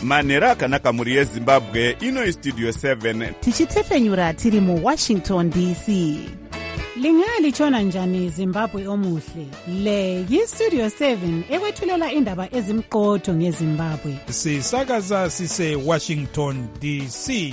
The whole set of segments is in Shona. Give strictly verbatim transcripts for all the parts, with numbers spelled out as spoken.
manhero akanaka mhuri yezimbabwe. Ino istudio seven tichitefenyura tiri muwashington D C. Lingalitshona njani Zimbabwe omuhle? Le yistudio seven ekwethulela indaba ezimqotho ngeZimbabwe. Sisakaza sise Washington D C.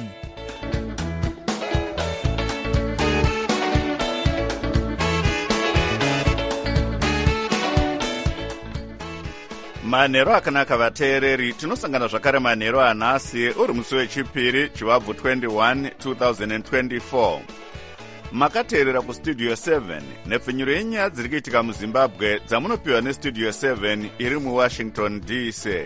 manhero akanaka vateereri, tinosangana zvakare manhero anhasi uri musi wechipiri chivabvu twenty-one two thousand twenty-four. Makateerera kustudio seven nepfenyuro yenyaya dziri kuitika muzimbabwe dzamunopiwa nestudio seven iri muwashington D C.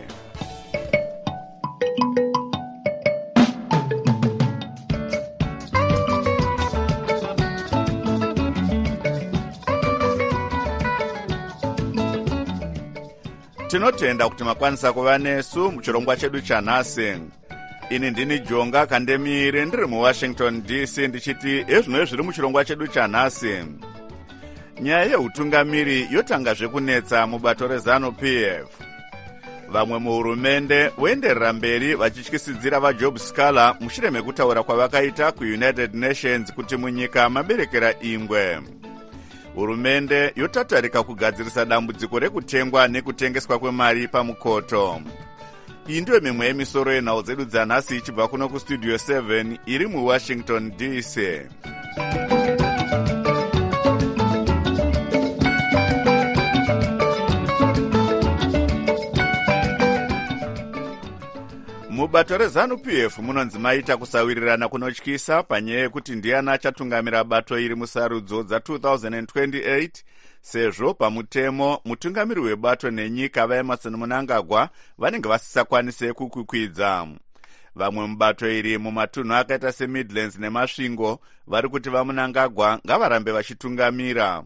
Tinotenda kuti makwanisa kuva nesu muchirongwa chedu chanhasi. Ini ndini Jonga Kandemire ndiri muWashington D C ndichiti ezvino zviri muchirongwa chedu chanhasi. Nyaya yeutungamiri yotangazve kunetsa mubato reZANU-P F. Vamwe muhurumende voenderera mberi vachityisidzira vaJob Scala mushure mekutaura kwavakaita kuUnited Nations kuti munyika maberekera ingwe. Hurumende yotatarika kugadzirisa dambudziko rekutengwa nekutengeswa kwemari pamukoto. Iyi ndiyo mimwe yemisoro yenhau dzedu dzanhasi ichibva kuno kustudio seven iri muWashington D C. Mubato reZANU-P F munonzi maita kusawirirana kunotyisa panyaya yekuti ndiani achatungamira bato iri musarudzo dza two thousand twenty-eight, sezvo pamutemo mutungamiri webato nenyika vaEmerson Mnangagwa vanenge vasisakwanise kukwikwidza. Vamwe mubato iri mumatunhu akaita seMidlands neMasvingo vari kuti vaMnangagwa ngavarambe vachitungamira.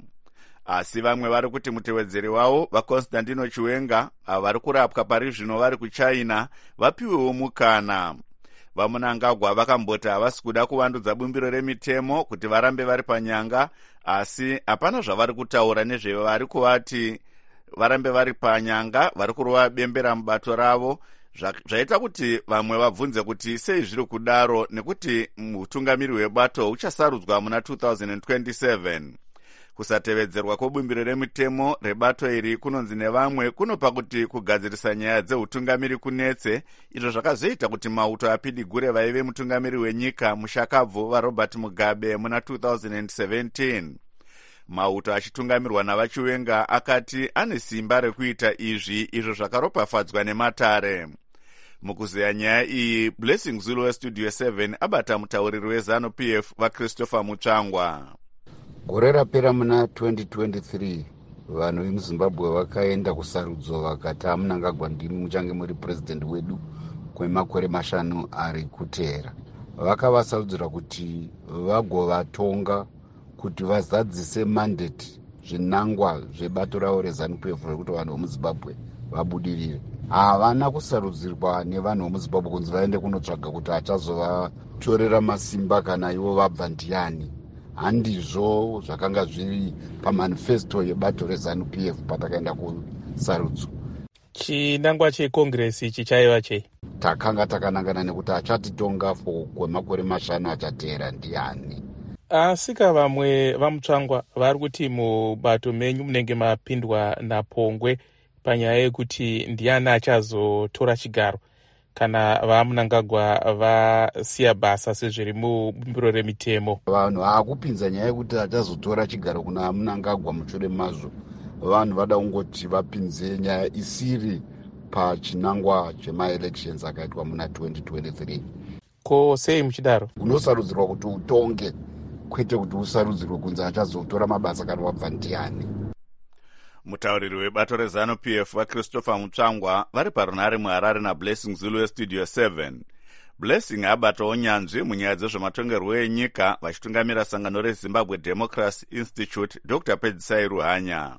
Asi vamwe vari kuti mutevedzeri wavo vaConstantino Chiwenga avo vari kurapwa pari zvino vari kuChina vapiwewo mukana. VaMnangagwa vakamboti havasi kuda kuvandudza bumbiro remitemo kuti varambe vari panyanga, asi hapana zvavari kutaura nezvevari kuvati varambe vari panyanga vari kurova bembera mubato ravo, zvaita kuti vamwe vabvunze kuti sei zviri kudaro nekuti mutungamiri webato uchasarudzwa muna two thousand twenty-seven. Kusatevedzerwa kwebumbiro remitemo rebato iri kunonzi nevamwe kunopa kuti kugadzirisa nyaya dzeutungamiri kunetse, izvo zvakazoita kuti mauto apidigure vaive mutungamiri wenyika mushakabvu vaRobert Mugabe muna two thousand seventeen. Mauto achitungamirwa navaChiwenga akati ane simba rekuita izvi, izvo zvakaropafadzwa nematare. Mukuzeya nyaya iyi, Blessing Zulu westudio seven abata mutauriri weZANU-P F vaChristopher Mutsvangwa. Gore rapera muna twenty twenty-three vanhu vemuZimbabwe vakaenda kusarudzo vakati Mnangagwa ndimi muchange muri president wedu kwemakore mashanu ari kuteera. Vakavasarudzira kuti vagovatonga kuti vazadzise mandate zvinangwa zvebato ravo reZANU-P F rekuti vanhu vemuZimbabwe vabudirire. Havana kusarudzirwa nevanhu vemuZimbabwe kunzi vaende kunotsvaga kuti achazovatorera masimba kana ivo vabva ndiani. Handizvo zvakanga zviri pamanifesto yebato reZANU-P F patakaenda kusarudzo. Chinangwa chekongresi chichaiva chei? Takanga takanangana nekuti achatitonga kwemakore mashanu achateera ndiani. Asika vamwe vaMutsvangwa vari kuti mubato menyu munenge mapindwa naPongwe panyaya yekuti ndiani achazotora chigaro kana vaMnangagwa vasiya basa sezviri mubumbiro remitemo. Vanhu haakupinza nyaya yekuti achazotora chigaro kuna Mnangagwa mushure mazvo. Vanhu vada kungoti vapinze nyaya isiri pachinangwa chemaelections akaitwa muna twenty twenty-three. Ko sei muchidaro? Unosarudzirwa kuti utonge, kwete kuti usarudzirwe kunzi achazotora mabasa kana wabva ndiani. Mutauriri webato reZANU-P F vaChristopher Mutsvangwa vari parunhare muHarare naBlessing Zulu westudio seven. Blessing abatawo nyanzvi munyaya dzezvematongerwo enyika vachitungamira sangano reZimbabwe Democracy Institute Doctor Pedzisai Ruhanya.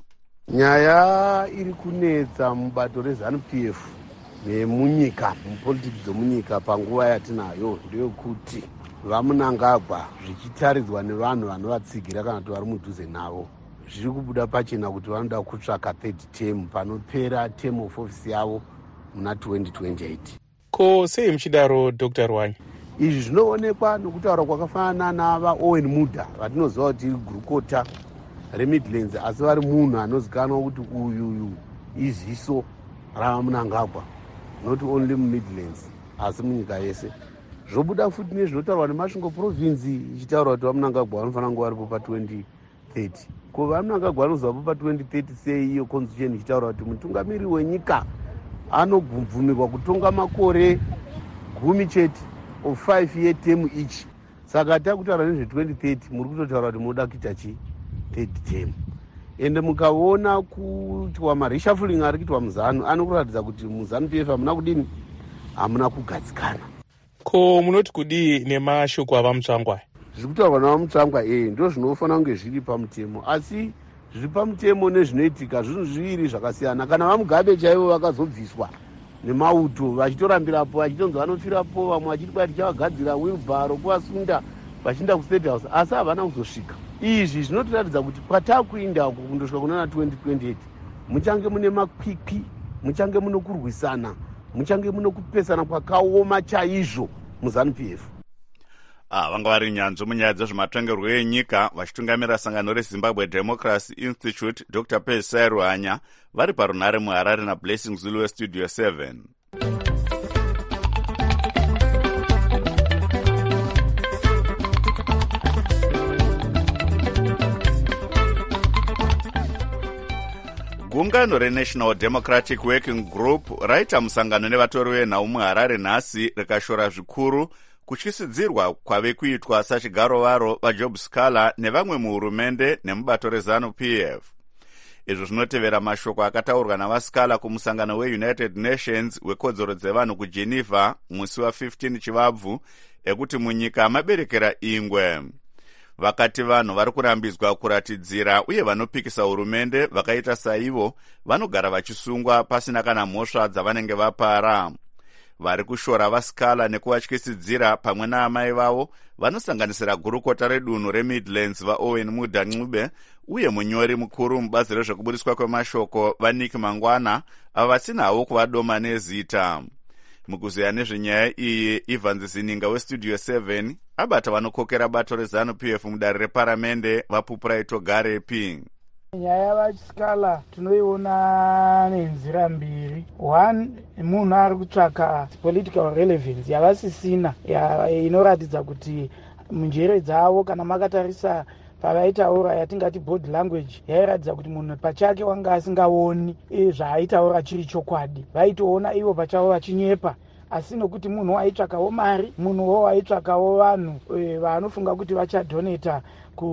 Nyaya iri kunetsa mubato reZANU-P F nemunyika mupolitiki dzomunyika panguva yatinayo ndeyekuti vaMnangagwa zvichitaridzwa nevanhu vanovatsigira kana kuti vari mudhuze navo zviri kubuda pachena kuti vanoda kutsvaka third term panopera term of office yavo muna twenty twenty-eight. Ko sei muchidaro Dr Rwanya? Izvi zvinoonekwa nokutaura kwakafanana nava Owen Mudha vatinoziva kuti gurukota reMidlands, asi vari munhu anozikanwa kuti uyu uyu iziso raMnangagwa, not only muMidlands asi munyika yese. Zvobuda futi nezvinotaurwa neMasvingo province ichitaura kuti vaMnangagwa vanofanira kunge varipo patwenty thirty. Ko vaMnangagwa vanozovapo patwenty thirty sei iyo constitution ichitaura kuti mutungamiri wenyika anobvumirwa kutonga makore gumi chete of five year term each. Saka takutaura nezve thirty muri kutotaura kuti munoda kuita chi third term. Ende mukaona kuitwa mareshuffling ari kuitwa muzanu anokuratidza kuti muzanu P F hamuna kudini, hamuna kugadzikana. Ko munoti kudii nemashoko avamutsvangwa? Zviri kutaurwa navamutsvangwa eh ndo zvinofanira kunge zviri pamutemo, asi zviri pamutemo nezvinoitika zvinhu zviviri zvakasiyana. Kana vaMugabe chaivo vakazobviswa nemauto vachitorambirapo vachitonzi vanofirapo, vamwe vachiti kwai tichavagadzira wheelbarrow kuvasunda vachienda kuState House, asi havana kuzosvika. Izvi zvinotoratidza kuti kwatakuenda uko kundosvika kunana twenty twenty-eight muchange mune makwikwi, muchange muno kurwisana, muchange muno kupesana kwakaoma chaizvo muzanu P F. Ah, vanga vari nyanzvi munyaya dzezvematongerwo enyika vachitungamira sangano reZimbabwe Democracy Institute Dr Pezisai Rwanya vari parunhare muHarare naBlessing Zulu weStudio seven. Gungano reNational Democratic Working Group raita musangano nevatori venhau muHarare nhasi rikashora zvikuru kutyisidzirwa kwave kuitwa sachigaro varo vaJob Scaler nevamwe muhurumende nemubato reZanu P F. Izvo zvinotevera mashoko akataurwa navaScaler kumusangano weUnited Nations wekodzero dzevanhu kuGeneva musi wa15 Chivabvu ekuti munyika maberekera ingwe. Vakati vanhu vari kurambidzwa kuratidzira uye vanopikisa hurumende vakaita saivo vanogara vachisungwa pasina kana mhosva dzavanenge vapara. Vari kushora vaScaler nekuvatyisidzira pamwe naamai vavo vanosanganisira gurukota redunhu reMidlands vaOwen Mudha Ncube uye munyori mukuru mubazi rezvekubudiswa kwemashoko vaNick Mangwana ava vasina havo kuvadoma nezita. Mukuzeya nezvenyaya iyi, Evans Zininga weStudio seven abata vanokokera bato reZanu P F mudare reparamende vapupura Togare P. Nyaya vaScaler tinoiona nenzira mbiri. One, munhu ari kutsvaka political relevance yavasisina inoratidza kuti munjere dzavo kana makatarisa pavaitaura yatingati body language yairatidza kuti munhu pachake wanga asingaoni zvaaitaura chiri chokwadi. Vaitoona ivo pachavo vachinyepa, asi nokuti munhu aitsvakawo mari, munhuwo aitsvakawo vanhu vanofunga kuti vachadoneta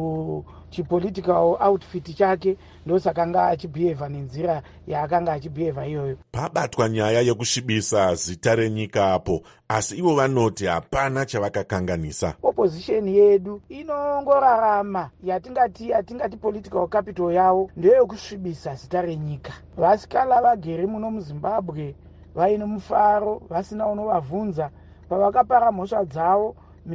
kuchipolitical outfit chake, ndosaka anga achibhihevha nenzira yaakanga achibhihevha iyoyo. Pabatwa nyaya yekusvibisa zita renyika apo, asi ivo vanoti hapana chavakakanganisa. Opposition yedu inongorarama yatingati yatingati political capital yavo ndeyokusvibisa zita renyika. VaScaler vagere muno muZimbabwe vaine mufaro, vasina unovabvunza. Pavakapara mhosva dzavo,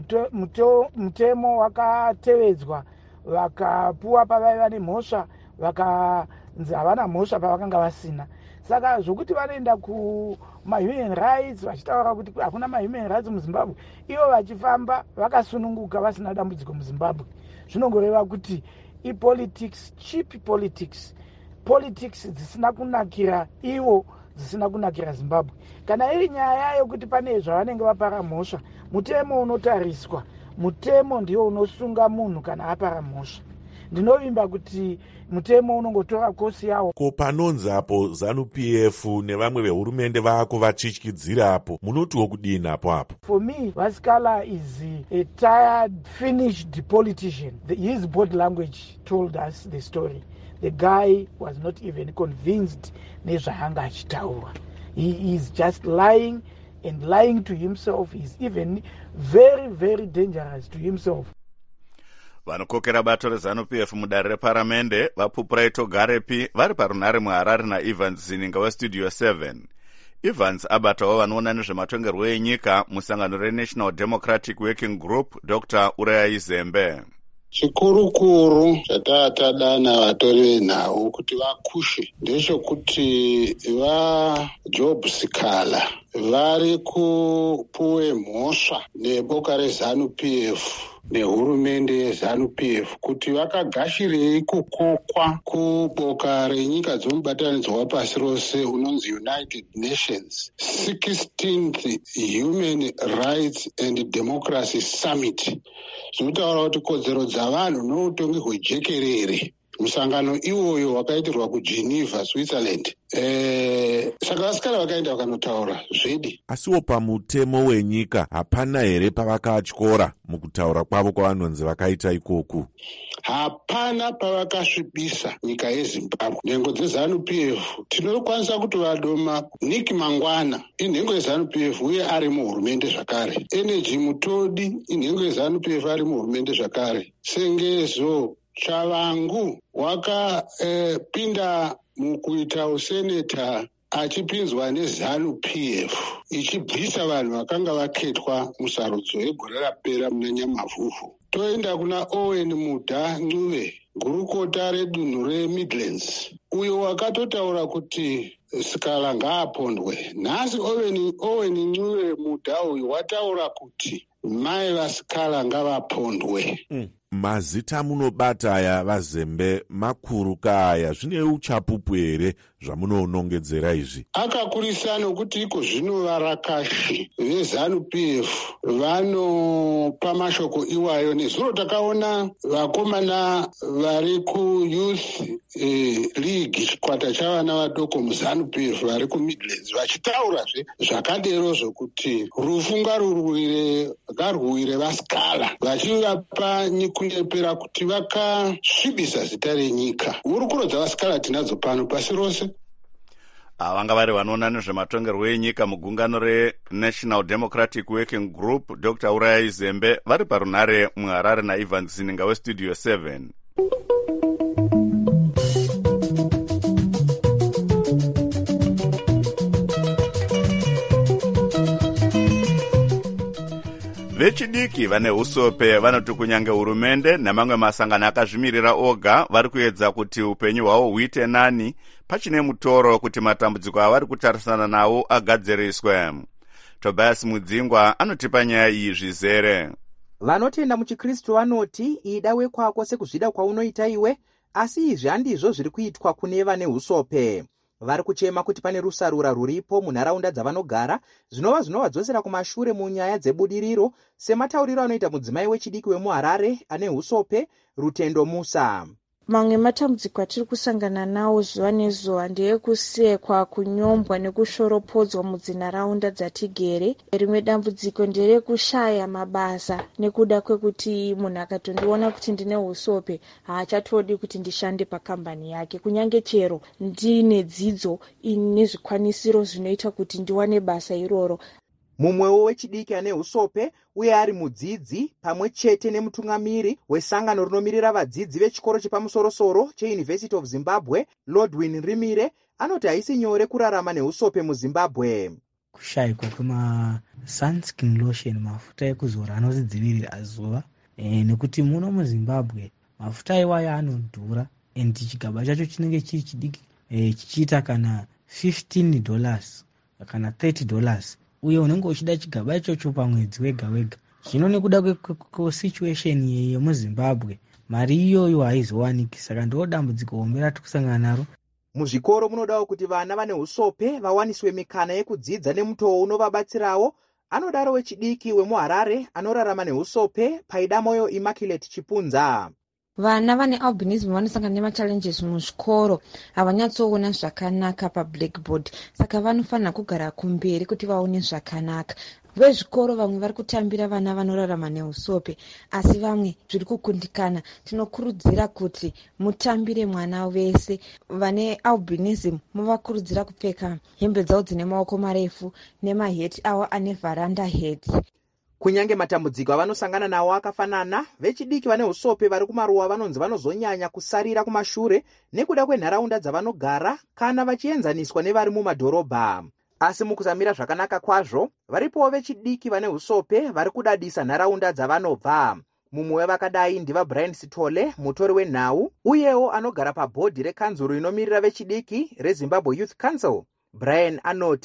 mutemo wakatevedzwa, vakapuwa pavaiva nemhosva, vakanzi havana mhosva pavakanga vasina. Saka zvokuti vanoenda kumahuman rights vachitaura kuti hakuna mahuman rights muZimbabwe, ivo vachifamba vakasununguka vasina dambudziko muZimbabwe, zvinongoreva kuti ipolitics, cheap politics, politics dzisina kunakira ivo, dzisina kunakira Zimbabwe. Kana iri nyaya yokuti pane zvavanenge vapara mhosva, mutemo unotariswa, mutemo ndio unosunga munhu kana apara mhosva. Ndinovimba kuti mutemo unongotora kosi yawo. Ko panonzi apo ZANU P F nevamwe vehurumende vako vachityidzira apo, munotiwo kudini apo apo? For me, vaScaler is a tired, finished politician. The, his body language told us the story. The guy was not even convinced nezvaanga achitaura. He is just lying and lying to himself. He's even very, very dangerous to himself. Vanokokera bato reZanu P F mudare reparamende vapupura Togare P vari parunhare muHarare naEvans Zininga weStudio seven. Evans abatawo vanoona nezvematongerwo enyika musangano reNational Democratic Working Group Dr Uraya Zembe. Chikurukuru chataatadana vatori venhau kuti vakushe ndechekuti vaJob Scaler vari kupuwe mhosva neboka rezanu-P F nehurumende yezanu-P F kuti vakagashirei kukokwa kuboka renyika dzomubatanidzwa wapasi rose unonzi United Nations sixteenth Human Rights and Democracy Summit, zvinotaura kuti kodzero dzavanhu noutongi hwejekerere. Musangano iwoyo wakaitirwa kuGeneva, Switzerland. Eh, saka vasikana vakaenda vakanotaura zvidi. Asiwo pamutemo wenyika hapana here pavakatyora mukutaura kwavo kwavanonzi vakaita ikoku? Hapana pavakasvibisa nyika yeZimbabwe. Nhengo dzezanu-P F tinokwanisa kuti vadoma Nick Mangwana inhengo yezanu-P F uye ari muhurumende zvakare. Energy Mutodi inhengo yezanu-P F ari muhurumende zvakare. Sengezo Chavangu wakapinda eh, mukuita useneta achipinzwa nezanu-P F ichibvisa vanhu vakanga vaketwa musarudzo yegore rapera muna Nyamavhuvhu. Toenda kuna Owen Mudha Ncube, gurukota redunhu reMidlands, uyo wakatotaura kuti Sikala ngaapondwe. Nhasi Owen, Owen Ncube Mudha uyu wataura kuti mai vaSikala ngavapondwe. Mm. Mazita munobata aya vazembe makuru kaya zvine uchapupu here zvamunoonongedzera izvi? Akakurisa nokuti iko zvino varakashi vezanu-P F vanopa mashoko iwayo. Nezuro takaona vakomana vari kuYouth eh, League, chikwata chavana vadoko muzanu-P F vari kuMidlands, vachitaurazve zvakadero zvokuti rufu ngarurwire ngarwire vasikala, vachivapa nyikunyepera kuti vakasvibisa zita renyika. Hurukuro dzavasikala tinadzo pano pasi rose. Vanga vari vanoona nezvematongerwo enyika mugungano reNational Democratic Working Group, Doctor Uraya Izembe, vari parunhare muHarare naIvan Zininga weStudio seven. Vechidiki vane usope vanoti kunyange hurumende nemamwe masangano akazvimirira oga vari kuedza kuti upenyu hwavo huite nani pachine mutoro kuti matambudziko avari kutarisana nawo agadziriswe. Tobias Mudzingwa anotipa nyaya iyi zvizere. Vanotenda muchiKristu vanoti ida wekwako sekuzvida kwaunoita iwe, asi izvi handizvo zviri kuitwa kune vane usope. Vari kuchema kuti pane rusarura ruripo munharaunda dzavanogara zvinova zvinovadzosera kumashure munyaya dzebudiriro, sematauriro anoita mudzimai wechidiki wemuHarare ane usope, Rutendo Musa. Mamwe matambudziko atiri kusangana nawo zuva nezuva ndeyekusekwa, kunyombwa nekushoropodzwa mudzinharaunda dzatigere. Rimwe dambudziko nderekushaya mabasa nekuda kwekuti munhu akatondiona kuti ndine usope haachatodi kuti ndishande pakambani yake, kunyange chero ndine dzidzo ine zvikwanisiro zvinoita kuti ndiwane basa iroro. Mumwewo wechidiki ane usope uye ari mudzidzi pamwe chete nemutungamiri wesangano rinomirira vadzidzi vechikoro chepamusoro-soro cheUniversity of Zimbabwe, Lordwin Rimire, anoti haisi nyore kurarama neusope muZimbabwe. Kushayikwa kwema-sunscreen lotion, mafuta ekuzora anodzivirira zuva, e, nekuti muno muZimbabwe mafuta iwayo anodhura, and chigaba chacho chinenge chiri chidiki e, chichiita kana fifteen dollars kana thirty dollars. Uye unenge uchida chigaba ichocho pamwedzi wega wega. Zvino nekuda kwesituation yemuZimbabwe mari iyoyo haizowaniki, saka ndo dambudziko hombe ratikusangana naro. Muzvikoro munodawo kuti vana vane usope vawaniswe mikana yekudzidza nemutoo unovabatsirawo. Anodaro wechidiki wemuHarare anorarama neusope, Paidamoyo Immaculate Chipunza. Vana vane albinism vanosangana nemachallenges muzvikoro, havanyatsoona zvakanaka pablackboard, saka vanofanira kugara kumberi kuti vaone zvakanaka. Vezvikoro vamwe vari kutambira vana vanorarama neusope, asi vamwe zviri kukundikana. Tinokurudzira kuti mutambire mwana wese. Vane albinism muvakurudzira kupfeka hembe dzavo dzine maoko marefu nemaheti avo ane veranda hats. Kunyange matambudziko avanosangana nawo akafanana, vechidiki vane usope vari kumaruwa vanonzi vanozonyanya kusarira kumashure nekuda kwenharaunda dzavanogara kana vachienzaniswa nevari mumadhorobha. Asi mukusamira zvakanaka kwazvo, varipowo vechidiki vane usope vari kudadisa nharaunda dzavanobva. Mumwe wevakadai ndiva Brian Sitole, mutori wenhau, uyewo anogara pabhodhi rekanzuro inomirira vechidiki reZimbabwe Youth Council. Brian anoti,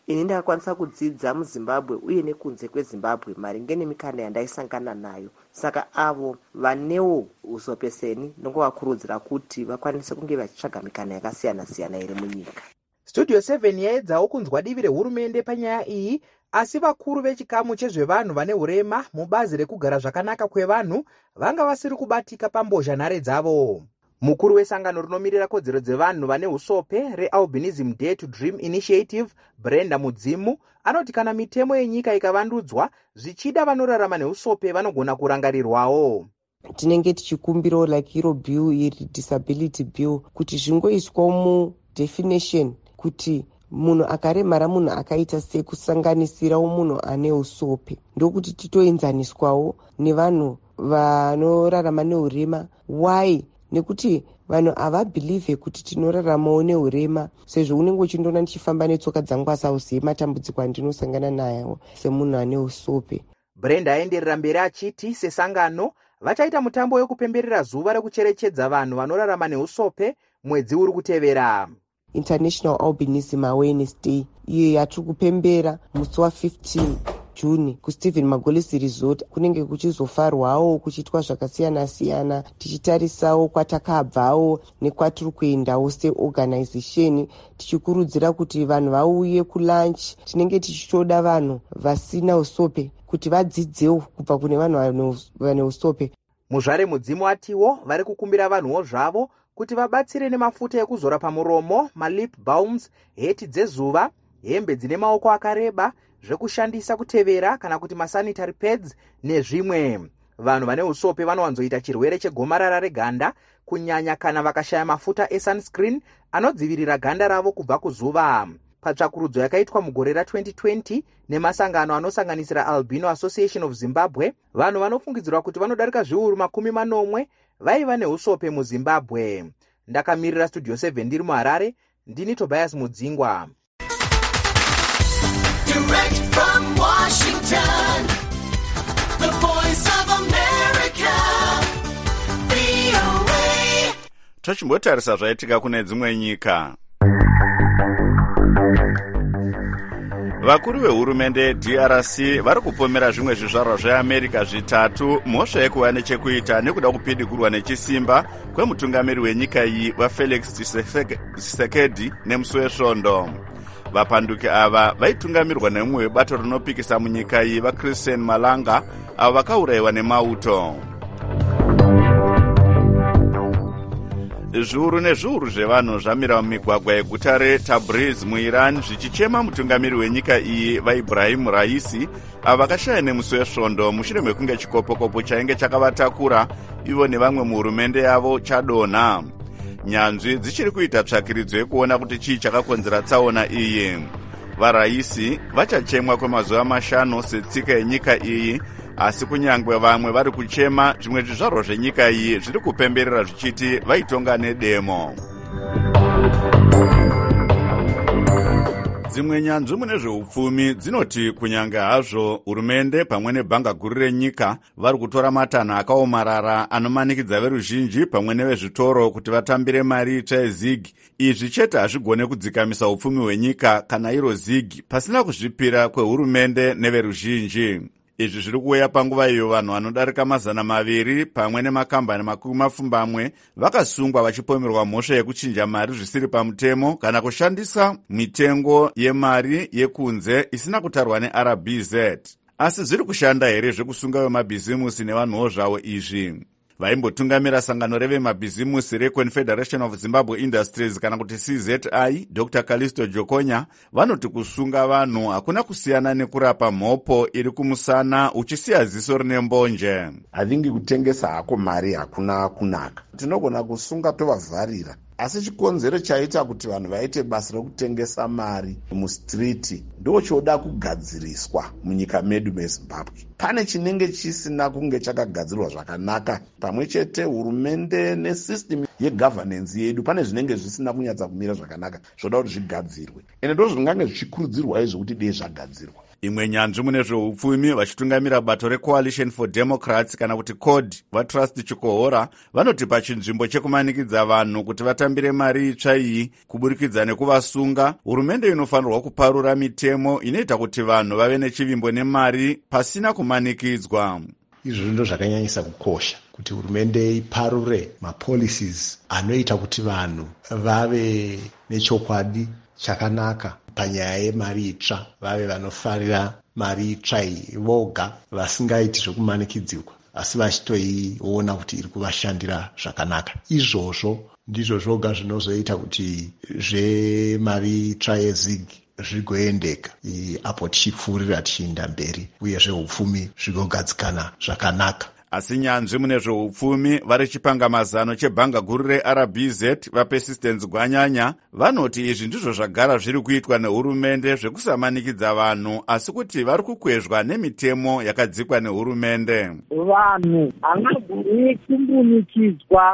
ini ndakakwanisa kudzidza muzimbabwe uye nekunze kwezimbabwe maringe nemikana yandaisangana nayo. Saka avo vanewo uzopeseni ndingovakurudzira kuti vakwanise kunge vachitsvaga mikana yakasiyana siyana iri munyika. Studio seven yaedzawo kunzwa divi rehurumende panyaya iyi, asi vakuru vechikamu chezvevanhu vane urema mubazi rekugara zvakanaka kwevanhu vanga vasiri kubatika pambozha nhare dzavo. Mukuru wesangano rinomirira kodzero dzevanhu vane usope reAlbinism Dare to Dream Initiative, Brenda Mudzimu, anoti kana mitemo yenyika ikavandudzwa zvichida vanorarama neusope vanogona kurangarirwawo. Tinenge tichikumbirawo like iro bill iri disability bill kuti zvingoiswa mu definition kuti munhu akaremara munhu akaita sekusanganisirawo munhu ane usope ndokuti titoenzaniswawo nevanhu vanorarama neurema. Why? Nekuti vanhu havabhilivhe kuti tinoraramawo neurema, sezvo unenge uchindoona ndichifamba netsoka dzangu asauzive matambudziko andinosangana nayo semunhu ane usope. Brenda aenderera mberi achiti sesangano vachaita mutambo wekupemberera zuva rekucherechedza vanhu vanorarama neusope mwedzi uri kutevera. International Albinism Awareness Day iyo yatiri kupembera musi wa fifteen June kuStephen Magoli's Resort kunenge kuchizofarwawo kuchitwa zvakasiyana siyana tichitarisawo kwatakabvawo nekwatiri kuendawo seorganization tichikurudzira kuti vanhu vauye kulunch. Tinenge tichitoda vanhu vasina usope kuti vadzidzewo kubva kune vanhu vane usope. Muzvare Mudzimu atiwo vari kukumbira vanhuwo zvavo kuti vabatsire nemafuta ekuzora pamuromo, malip balms, heti dzezuva, hembe dzine maoko akareba, zvekushandisa kutevera kana kuti masanitary pads nezvimwe. Vanhu vane usope vanowanzoita chirwere chegomarara reganda kunyanya kana vakashaya mafuta esunscreen anodzivirira ganda ravo kubva kuzuva. Patsvakurudzo yakaitwa mugore ra twenty twenty nemasangano anosanganisira Albino Association of Zimbabwe, vanhu vanofungidzirwa kuti vanodarika zviuru makumi manomwe vaiva neusope muZimbabwe. Ndakamirira Studio seven ndiri muHarare, ndini Tobias Mudzingwa. Direct from Washington, the voice of America, V O A. Tochimbotarisa zvaitika kune dzimwe nyika. Vakuru vehurumende D R C vari kupomera zvimwe zvizvarwa zveAmerica zvitatu mhosva yekuva nechekuita nekuda kupidigurwa nechisimba kwemutungamiri wenyika iyi vaFelix Tshisekedi nemusi wesvondo. Vapanduki ava vaitungamirwa nemumwe webato rinopikisa munyika iyi vaChristine Malanga avo vakaurayiwa nemauto. Zviuru nezviuru zvevanhu zvamira mumigwagwa yeguta reTabriz muIran zvichichema mutungamiri wenyika iyi vaIbrahim Raisi avo vakashaya nemusi wesvondo mushure mekunge chikopokopo chainge chakavatakura ivo nevamwe muhurumende yavo chadonha. Nyanzvi dzichiri kuita tsvakiridzo yekuona kuti chii chakakonzera tsaona iyi. VaRaisi vachachemwa kwemazuva mashanu setsika yenyika iyi, asi kunyangwe vamwe vari kuchema zvimwe zvizvarwa zvenyika iyi zviri kupemberera zvichiti vaitonga nedemo. Dzimwe nyanzvi mune zveupfumi dzinoti kunyange hazvo hurumende pamwe nebhanga guru renyika vari kutora matanho akaomarara anomanikidza veruzhinji pamwe nevezvitoro kuti vatambire mari itsva yezig, izvi chete hazvigone kudzikamisa upfumi hwenyika kana iro zig pasina kuzvipira kwehurumende neveruzhinji. Izvi zviri kuuya panguva iyo vanhu vanodarika mazana maviri pamwe nemakambani makumi mapfumbamwe vakasungwa vachipomerwa mhosva yekuchinja mari zvisiri pamutemo kana kushandisa mitengo yemari yekunze isina kutarwa neR B Z. Asi zviri kushanda here zvekusunga vemabhizimusi nevanhuwo zvavo izvi? Vaimbotungamira sangano revemabhizimusi reConfederation of Zimbabwe Industries kana kuti C Z I, Doctor Callisto Jokonya, vanoti kusunga vanhu hakuna kusiyana nekurapa mhopo iri kumusana uchisiya ziso rine mbonje. Havingi kutengesa hako mari hakuna kunaka. Tinogona kusunga tovavharira. Asi chikonzero chaita kuti vanhu vaite basa rekutengesa mari mustriti ndochoda kugadziriswa munyika medu meZimbabwe. Pane chinenge chisina kunge chakagadzirwa zvakanaka pamwe chete hurumende nesystem yegovernance yedu, pane zvinenge zvisina kunyatsa kumira zvakanaka zvoda kuti zvigadzirwe. Ende ndozvingange zvichikurudzirwa izvo kuti dei zvagadzirwa. imwe nyanzvi mune zveupfumi vachitungamira bato recoalition for democrats kana kuti cod vatrust chikohora vanoti pachinzvimbo chekumanikidza vanhu kuti vatambire mari itsva iyi kuburikidza nekuvasunga, hurumende inofanirwa kuparura mitemo inoita kuti vanhu vave nechivimbo nemari pasina kumanikidzwa. Izvozvo ndo zvakanyanyisa kukosha kuti hurumende iparure mapolicies anoita kuti vanhu vave nechokwadi chakanaka panyaya yemari itsva, vave vanofarira mari itsva iyi voga vasingaiti zvokumanikidzirwa asi vachitoiona kuti iri kuvashandira zvakanaka. Izvozvo ndizvo zvoga zvinozoita kuti zvemari itsva yezig zvigoendeka apo tichipfuurira tichienda mberi uye zveupfumi zvigogadzikana zvakanaka. Asi nyanzvi mune zveupfumi vari chipangamazano chebhanga guru reR B Z vaPersistence Gwanyanya vanoti izvi ndizvo zvagara zviri kuitwa nehurumende zvekusamannikidza vanhu asi kuti vari kukwezva nemitemo yakadzikwa nehurumende. Vanhu havagoni kumbunikidzwa,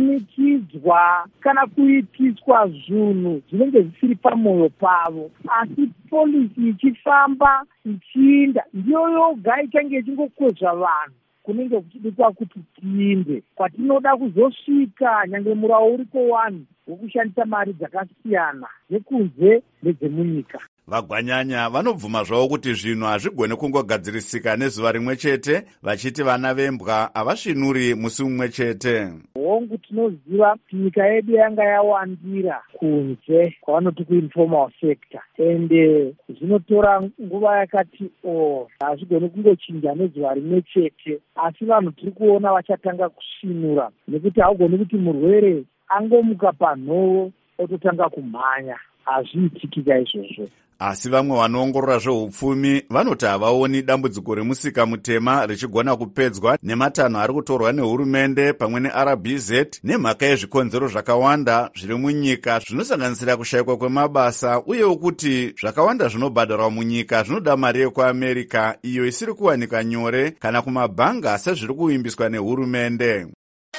kumanikidzwa kana kuitiswa zvinhu zvinenge zvisiri pamwoyo pavo, asi polisi ichifamba ichiinda ndiyo yoga ichange ichingokwezva vanhu kunenge kuchidikwa kuti tiinde kwatinoda kuzosvika. Nyange murawo uriko wani wokushandisa mari dzakasiyana nekunze nedzemunyika. Vagwanyanya vanobvuma zvavo kuti zvinhu hazvigone kungogadzirisika nezuva rimwe chete, vachiti vana vembwa havasvinuri musi mumwe chete. Hongu tinoziva kuti nyika yedu yanga yawandira kunze kwavanoti kuinformal sector, ende zvinotora nguva yakati o hazvigone kungochinja nezuva rimwe chete, asi vanhu tiri kuona vachatanga kusvinura nekuti haugoni kuti murwere angomuka panhoo ototanga kumhanya. Hazviitikika izvozvo. Asi vamwe vanoongorora zveupfumi vanoti havaoni dambudziko remusika mutema richigona kupedzwa nematanho ari kutorwa nehurumende pamwe neR B Z nemhaka yezvikonzero zvakawanda zviri munyika zvinosanganisira kushayikwa kwemabasa uyewo kuti zvakawanda zvinobhadharwa munyika zvinoda mari yekuAmerica iyo isiri kuwanika nyore kana kumabhanga sezviri kuvimbiswa nehurumende.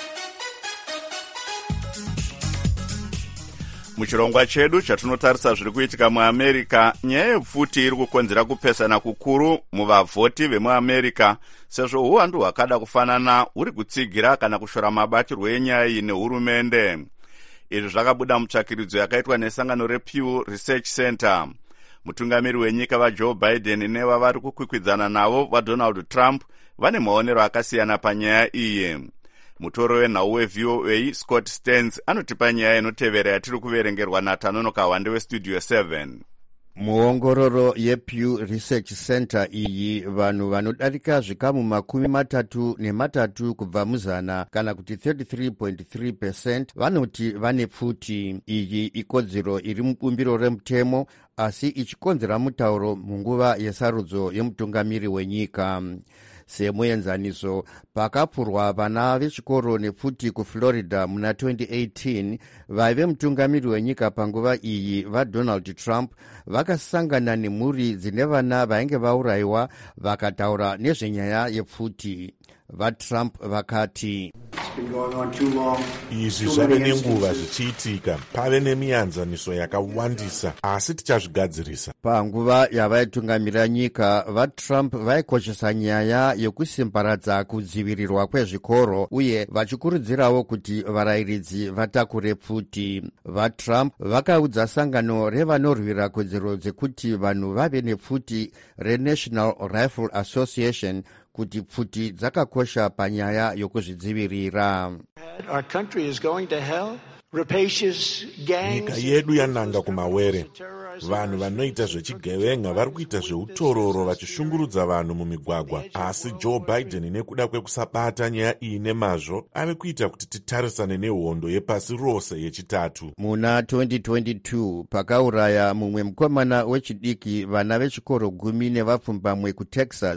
Muchirongwa chedu chatinotarisa zviri kuitika muAmerica, nyaya yepfuti iri kukonzera kupesana kukuru muvavhoti vemuAmerica sezvo uwandu hwakada kufanana huri kutsigira kana kushora mabatirwo enyaya iyi nehurumende. Izvi zvakabuda mutsvakiridzo yakaitwa nesangano rePew Research Center. Mutungamiri wenyika vaJoe Biden nevavari kukwikwidzana navo vaDonald Trump vane maonero akasiyana panyaya iyi. Mutoro wenhau weV O A Scott Stearns anotipa nyaya inotevera yatiri kuverengerwa naTanonoka Wande weStudio seven. Muongororo yePew Research Center iyi vanhu vanodarika zvikamu makumi matatu nematatu kubva muzana kana kuti thirty-three point three percent vanoti vane pfuti. Iyi ikodzero iri mubumbiro remutemo asi ichikonzera mutauro munguva yesarudzo yemutungamiri wenyika. Semuenzaniso, pakapurwa vana vechikoro nepfuti kuFlorida muna twenty eighteen, vaive mutungamiri wenyika panguva iyi vaDonald Trump vakasangana nemhuri dzine vana vainge vaurayiwa vakataura nezvenyaya yepfuti. VaTrump vakati izvi zvave nenguva zvichiitika, pave nemianzaniso yakawandisa asi tichazvigadzirisa. Panguva yavaitungamira nyika, vaTrump vaikoshesa nyaya yekusimbaradza kudzivirirwa kwezvikoro uye vachikurudzirawo kuti varayiridzi vatakure pfuti. VaTrump vakaudza sangano revanorwira kodzero dzekuti vanhu vave nepfuti reNational Rifle Association kuti pfuti dzakakosha panyaya yokuzvidzivirira. Our country is going to hell. Rapacious gangs. Nyika yedu yananga kumawere. Vanhu vanoita zvechigevenga vari kuita zveutororo vachishungurudza vanhu mumigwagwa. Asi Joe Biden nekuda kwekusabata nyaya iyi nemazvo ave kuita kuti titarisane nehondo yepasi rose yechitatu. Muna twenty twenty-two pakauraya mumwe mukomana wechidiki vana vechikoro gumi nevapfumbamwe kuTexas,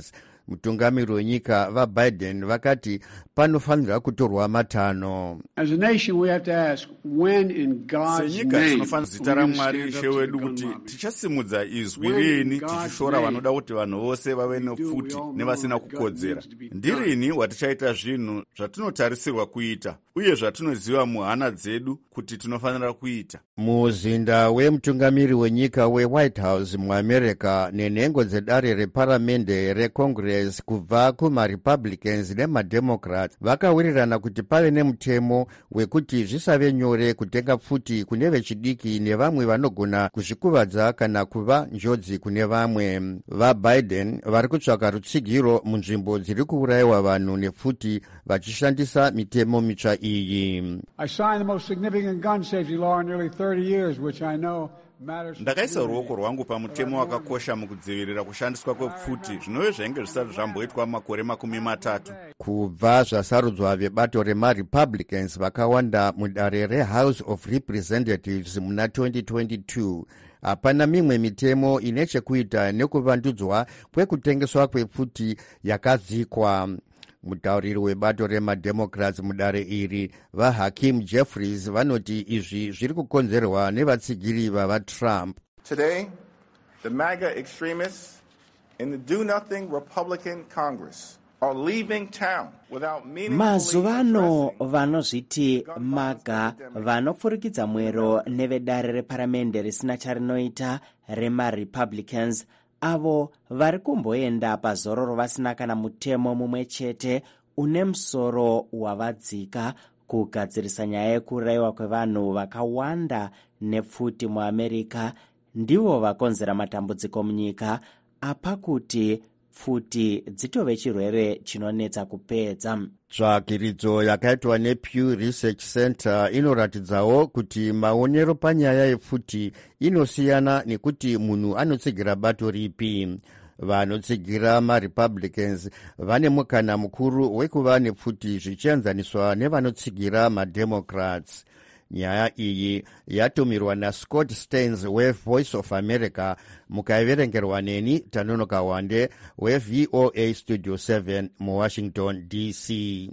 mutungamiri wenyika vaBiden vakati panofanira kutorwa matanho. As a nation, we have to ask, when in God's senyika name tinofanira zita ramwari ishe wedu kuti tichasimudza izwi rini tichishora vanoda kuti vanhu vose vave nepfuti nevasina kukodzera. Ndirini watichaita zvinhu zvatinotarisirwa kuita uye zvatinoziva muhana dzedu kuti tinofanira kuita. Muzinda wemutungamiri wenyika weWhite House muAmerica nenhengo dzedare reparamende reCongress kubva kumaRepublicans nemaDemocrats vakawirirana kuti pave nemutemo wekuti zvisave nyore kutenga pfuti kune vechidiki nevamwe vanogona kuzvikuvadza kana kuva njodzi kune vamwe. VaBiden vari kutsvaka rutsigiro munzvimbo dziri kuurayiwa vanhu nepfuti vachishandisa mitemo mitsva iyi. I signed the most significant gun safety law in nearly thirty years, which I know ndakaisa ruoko rwangu pamutemo wakakosha mukudzivirira kushandiswa kwepfuti zvinove zvainge zvisati zvamboitwa makore makumi matatu. Kubva zvasarudzwa vebato remaRepublicans vakawanda mudare reHouse of Representatives muna twenty twenty-two, hapana mimwe mitemo ine chekuita nekuvandudzwa kwekutengeswa kwepfuti yakadzikwa. Mutauriri webato remademocrats mudare iri vaHakeem Jeffries vanoti izvi zviri kukonzerwa nevatsigiri vavaTrump. Today, the MAGA extremists in the do-nothing Republican Congress are leaving town without meaningfully mazuvano vanozviti MAGA vanopfurikidza mwero nevedare reparamende risina charinoita remaRepublicans avo vari kumboenda pazororo vasina kana mutemo mumwe chete une musoro wavadzika kugadzirisa nyaya yekurayiwa kwevanhu vakawanda nepfuti muAmerica ndivo vakonzera matambudziko munyika apa kuti pfuti dzitove chirwere chinonetsa kupedza. Tsvakiridzo yakaitwa nePew Research Center inoratidzawo kuti maonero panyaya yepfuti inosiyana nekuti munhu anotsigira bato ripi. Vanotsigira maRepublicans vane mukana mukuru wekuva nepfuti zvichienzaniswa nevanotsigira maDemocrats. Nyaya iyi yatumirwa naScott Stearns weVoice of America mukaiverengerwa neni Tanonoka Wande weV O A Studio seven muWashington D C.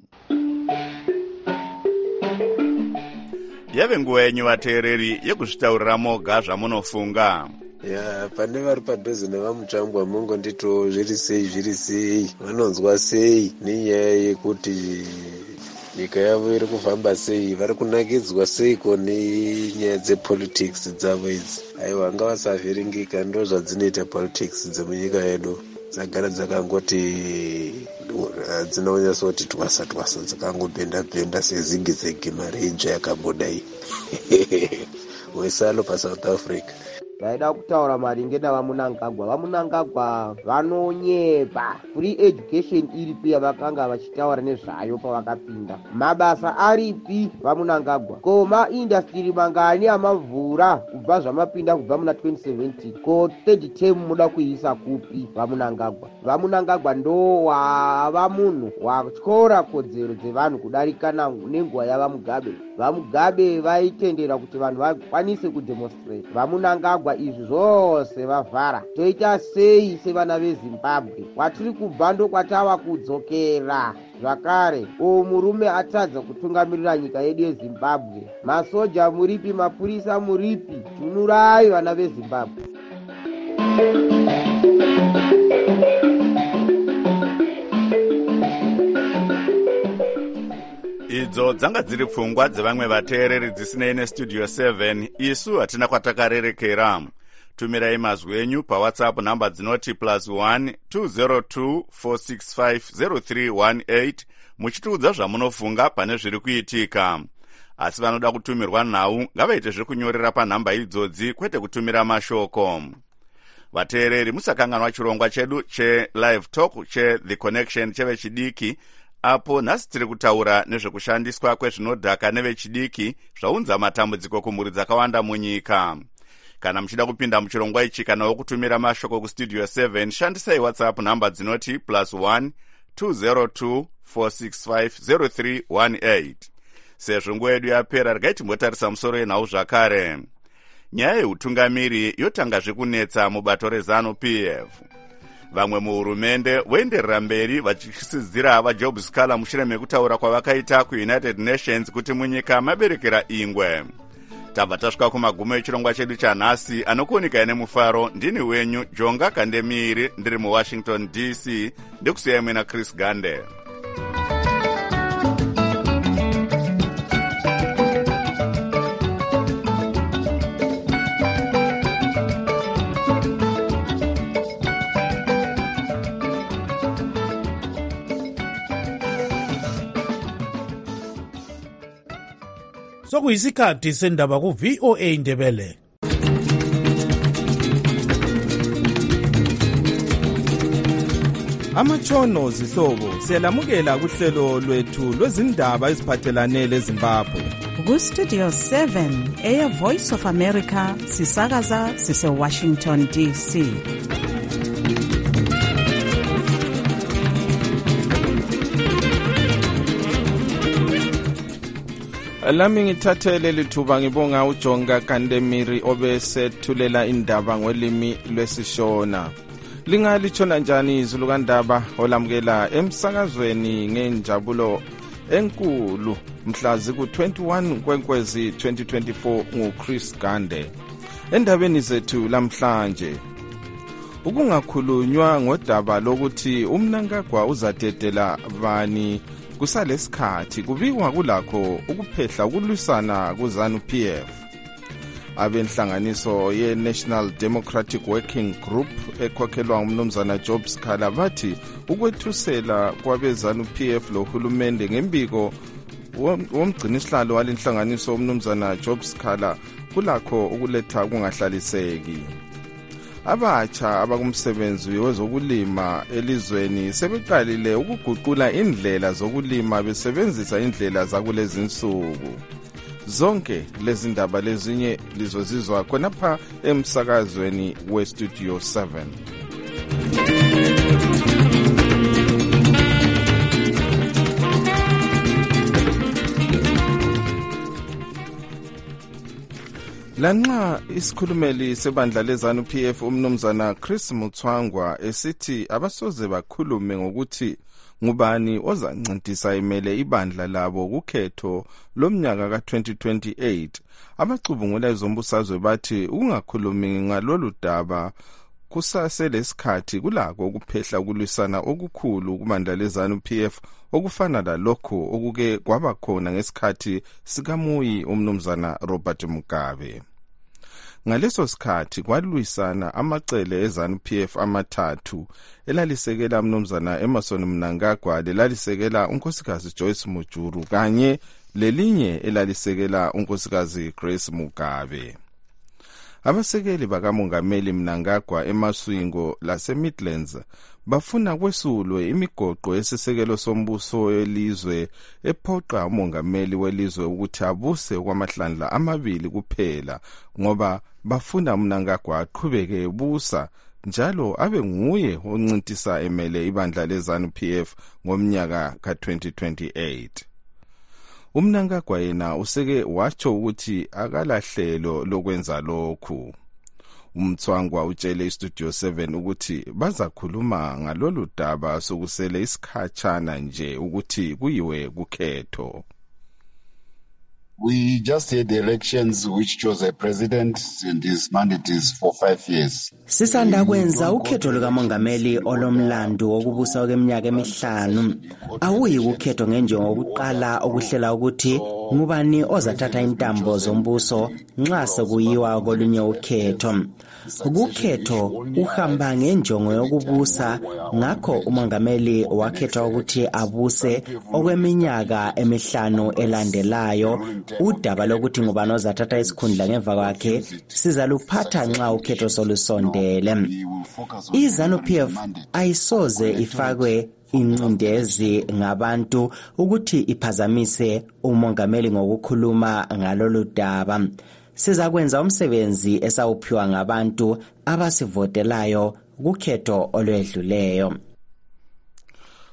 Yave nguva yenyu vateereri yekuzvitaurira moga zvamunofunga. Ya pane vari padhuze nevamutsvangwa mungondito zviri sei zviri sei vanonzwa sei nenyaya yekuti nyika yavo iri kufamba sei, vari kunakidzwa seiko nenyaya dzepolitics dzavo idzi. Aiwa ngavasavhiringika, ndo zvadzinoita politics dzemunyika yedu, dzagara dzakangoti dzinonyasa kuti twasa twasa, dzakangobhenda bhenda sezigi zegimari intsva yakabuda iyi wesalo paSouth Africa. Ndaida kutaura maringe navaMunangagwa. VaMunangagwa vanonyepa. Free education iripi yavakanga vachitaura nezvayo pavakapinda. Mabasa aripi vaMunangagwa. Ko maindastry mangani amavhura kubva zvamapinda kubva muna twenty seventeen. Ko third term muda kuisa kupi vaMunangagwa. VaMunangagwa ndo wava munhu watyora kodzero dzevanhu kudarika nenguva yavaMugabe. VaMugabe vaitendera kuti vanhu vakwanise kudemonstrate. VaMunangagwa izvi zvose vavhara. Toita sei sevana veZimbabwe kwatiri kubva ndo kwatava kudzokera zvakare? O murume atadza kutungamirira nyika yedu yeZimbabwe. Masoja muripi, mapurisa muripi, tunurai vana veZimbabwe. Idzo dzanga dziri pfungwa dzevamwe vateereri dzisinei neStudio seven. Isu hatina kwatakarerekera. Tumirai mazwi enyu paWhatsApp namba dzinoti plus one two zero two four six five zero three one eight muchitiudza zvamunofunga pane zviri kuitika. Asi vanoda kutumirwa nhau ngavaite zvekunyorera panhamba idzodzi kwete kutumira mashoko. Vateereri musakanganwa chirongwa chedu cheLive Talk cheThe Connection chevechidiki, apo nhasi tiri kutaura nezvekushandiswa kwezvinodhaka nevechidiki zvaunza matambudziko kumhuri dzakawanda munyika. Kana muchida kupinda muchirongwa ichi kana wokutumira mashoko kuStudio seven, shandisai WhatsApp namba dzinoti plus one two zero two four six five zero three one eight. Sezvo nguva yedu yapera, regai timbotarisa musoro yenhau zvakare. Nyaya yeutungamiri yotangazve kunetsa mubato reZanu P F. vamwe muhurumende voenderera mberi vachisidzira vajob scaler mushure mekutaura kwavakaita kuunited nations kuti munyika maberekera ingwe. tabva tasvika kumagumo echirongwa chedu chanhasi. anokuonikai nemufaro ndini wenyu Jonga Kandemiri ndiri muwashington D C ndikusiyai mwena Chris Gande. sokuyisikhathi sendaba ku-V O A Ndebele. Amatshono zihlobo siyalamukela kuhlelo lwethu lwezindaba eziphathelane leZimbabwe. Ku-Studio seven eya Voice of America sisakaza sise-Washington D C. Lami ngithathele lithuba ngibonga uJonga Kandemiri obesethulela indaba ngolimi lwesishona. Lingalithona njani izulu kandaba olamukela emsakazweni ngenjabulo enkulu mhla ziku twenty-one Nkwenkwezi twenty twenty-four nguChris Gande. Endabeni zethu lamhlanje ukungakhulunywa ngodaba lokuthi uMnangagwa uzadedela bani kusalesikhathi kubikwa kulakho ukuphehla ukulwisana kuZANU P F. Abenhlanganiso ye-National Democratic Working Group ekhokhelwa ngumnumzana Job Scaler bathi ukwethusela kwabeZANU P F lohulumende ngembiko womgcinisihlalo walenhlanganiso umnumzana Job Scaler kulakho ukuletha kungahlaliseki. Abatsha abakumsebenzi wezokulima elizweni sebeqalile ukuguqula indlela zokulima besebenzisa indlela zakulezi insuku. Zonke lezi ndaba lezinye lizozizwa khonapha emsakazweni we-Studio seven. Lanxa isikhulumeli sebandla leZANU P F umnumzana Chris Mutswangwa esithi abasoze bakhulume ngokuthi ngubani ozancintisa imele ibandla labo kukhetho lomnyaka ka twenty twenty-eight, abacubungula ezombusazwe bathi ukungakhulumi ngalolu daba kusaselesikhathi kulako ukuphehla ukulwisana okukhulu kubandla leZANU P F okufana lalokho okuke kwaba khona ngesikhathi sikamuyi umnumzana Robert Mugabe. Ngaleso sikhathi kwalwisana amacele eZANU P F amathathu elalisekela umnumzana Emmerson Mnangagwa, lelalisekela unkosikazi Joyce Mujuru kanye lelinye elalisekela unkosikazi Grace Mugabe. Abasekeli bakamongameli Mnangagwa eMaswingo lase-Midlands bafuna kwesulwe imigoqo esisekelo sombuso welizwe ephoqa umongameli welizwe ukuthi abuse kwamahlandla amabili kuphela ngoba bafuna Mnangagwa aqhubeke ebusa njalo abe nguye oncintisa emele ibandla leZANU P F ngomnyaka ka twenty twenty-eight. uMnangagwa yena useke watsho ukuthi akalahlelo lokwenza lokhu. Umtswangwa utshele iStudio seven ukuthi bazakhuluma ngalolu daba sokusele isikhatshana nje ukuthi kuyiwe kukhetho. We just had the elections which chose a president and his mandate is for five years. Sisanda kwenza ukhetho lukamongameli olomlando wokubusa kweminyaka emihlanu. Awuyi ukhetho ngenjongo yokuqala okuhlela ukuthi ngubani ozathatha intambo zombuso nxa sekuyiwa kolunye ukhetho. Ukhetho uhamba ngenjongo yokubusa, ngakho umongameli wakhethwa ukuthi abuse okweminyaka emihlanu elandelayo. Udaba lokuthi ngubani ozathatha isikhundla ngemva kwakhe sizaluphatha nxa ukhetho solusondele. iZANU P F ayisoze ifakwe incindezi ngabantu ukuthi iphazamise umongameli ngokukhuluma ngalolu daba. Sizakwenza umsebenzi esawuphiwa ngabantu abasivotelayo kukhetho olwedluleyo.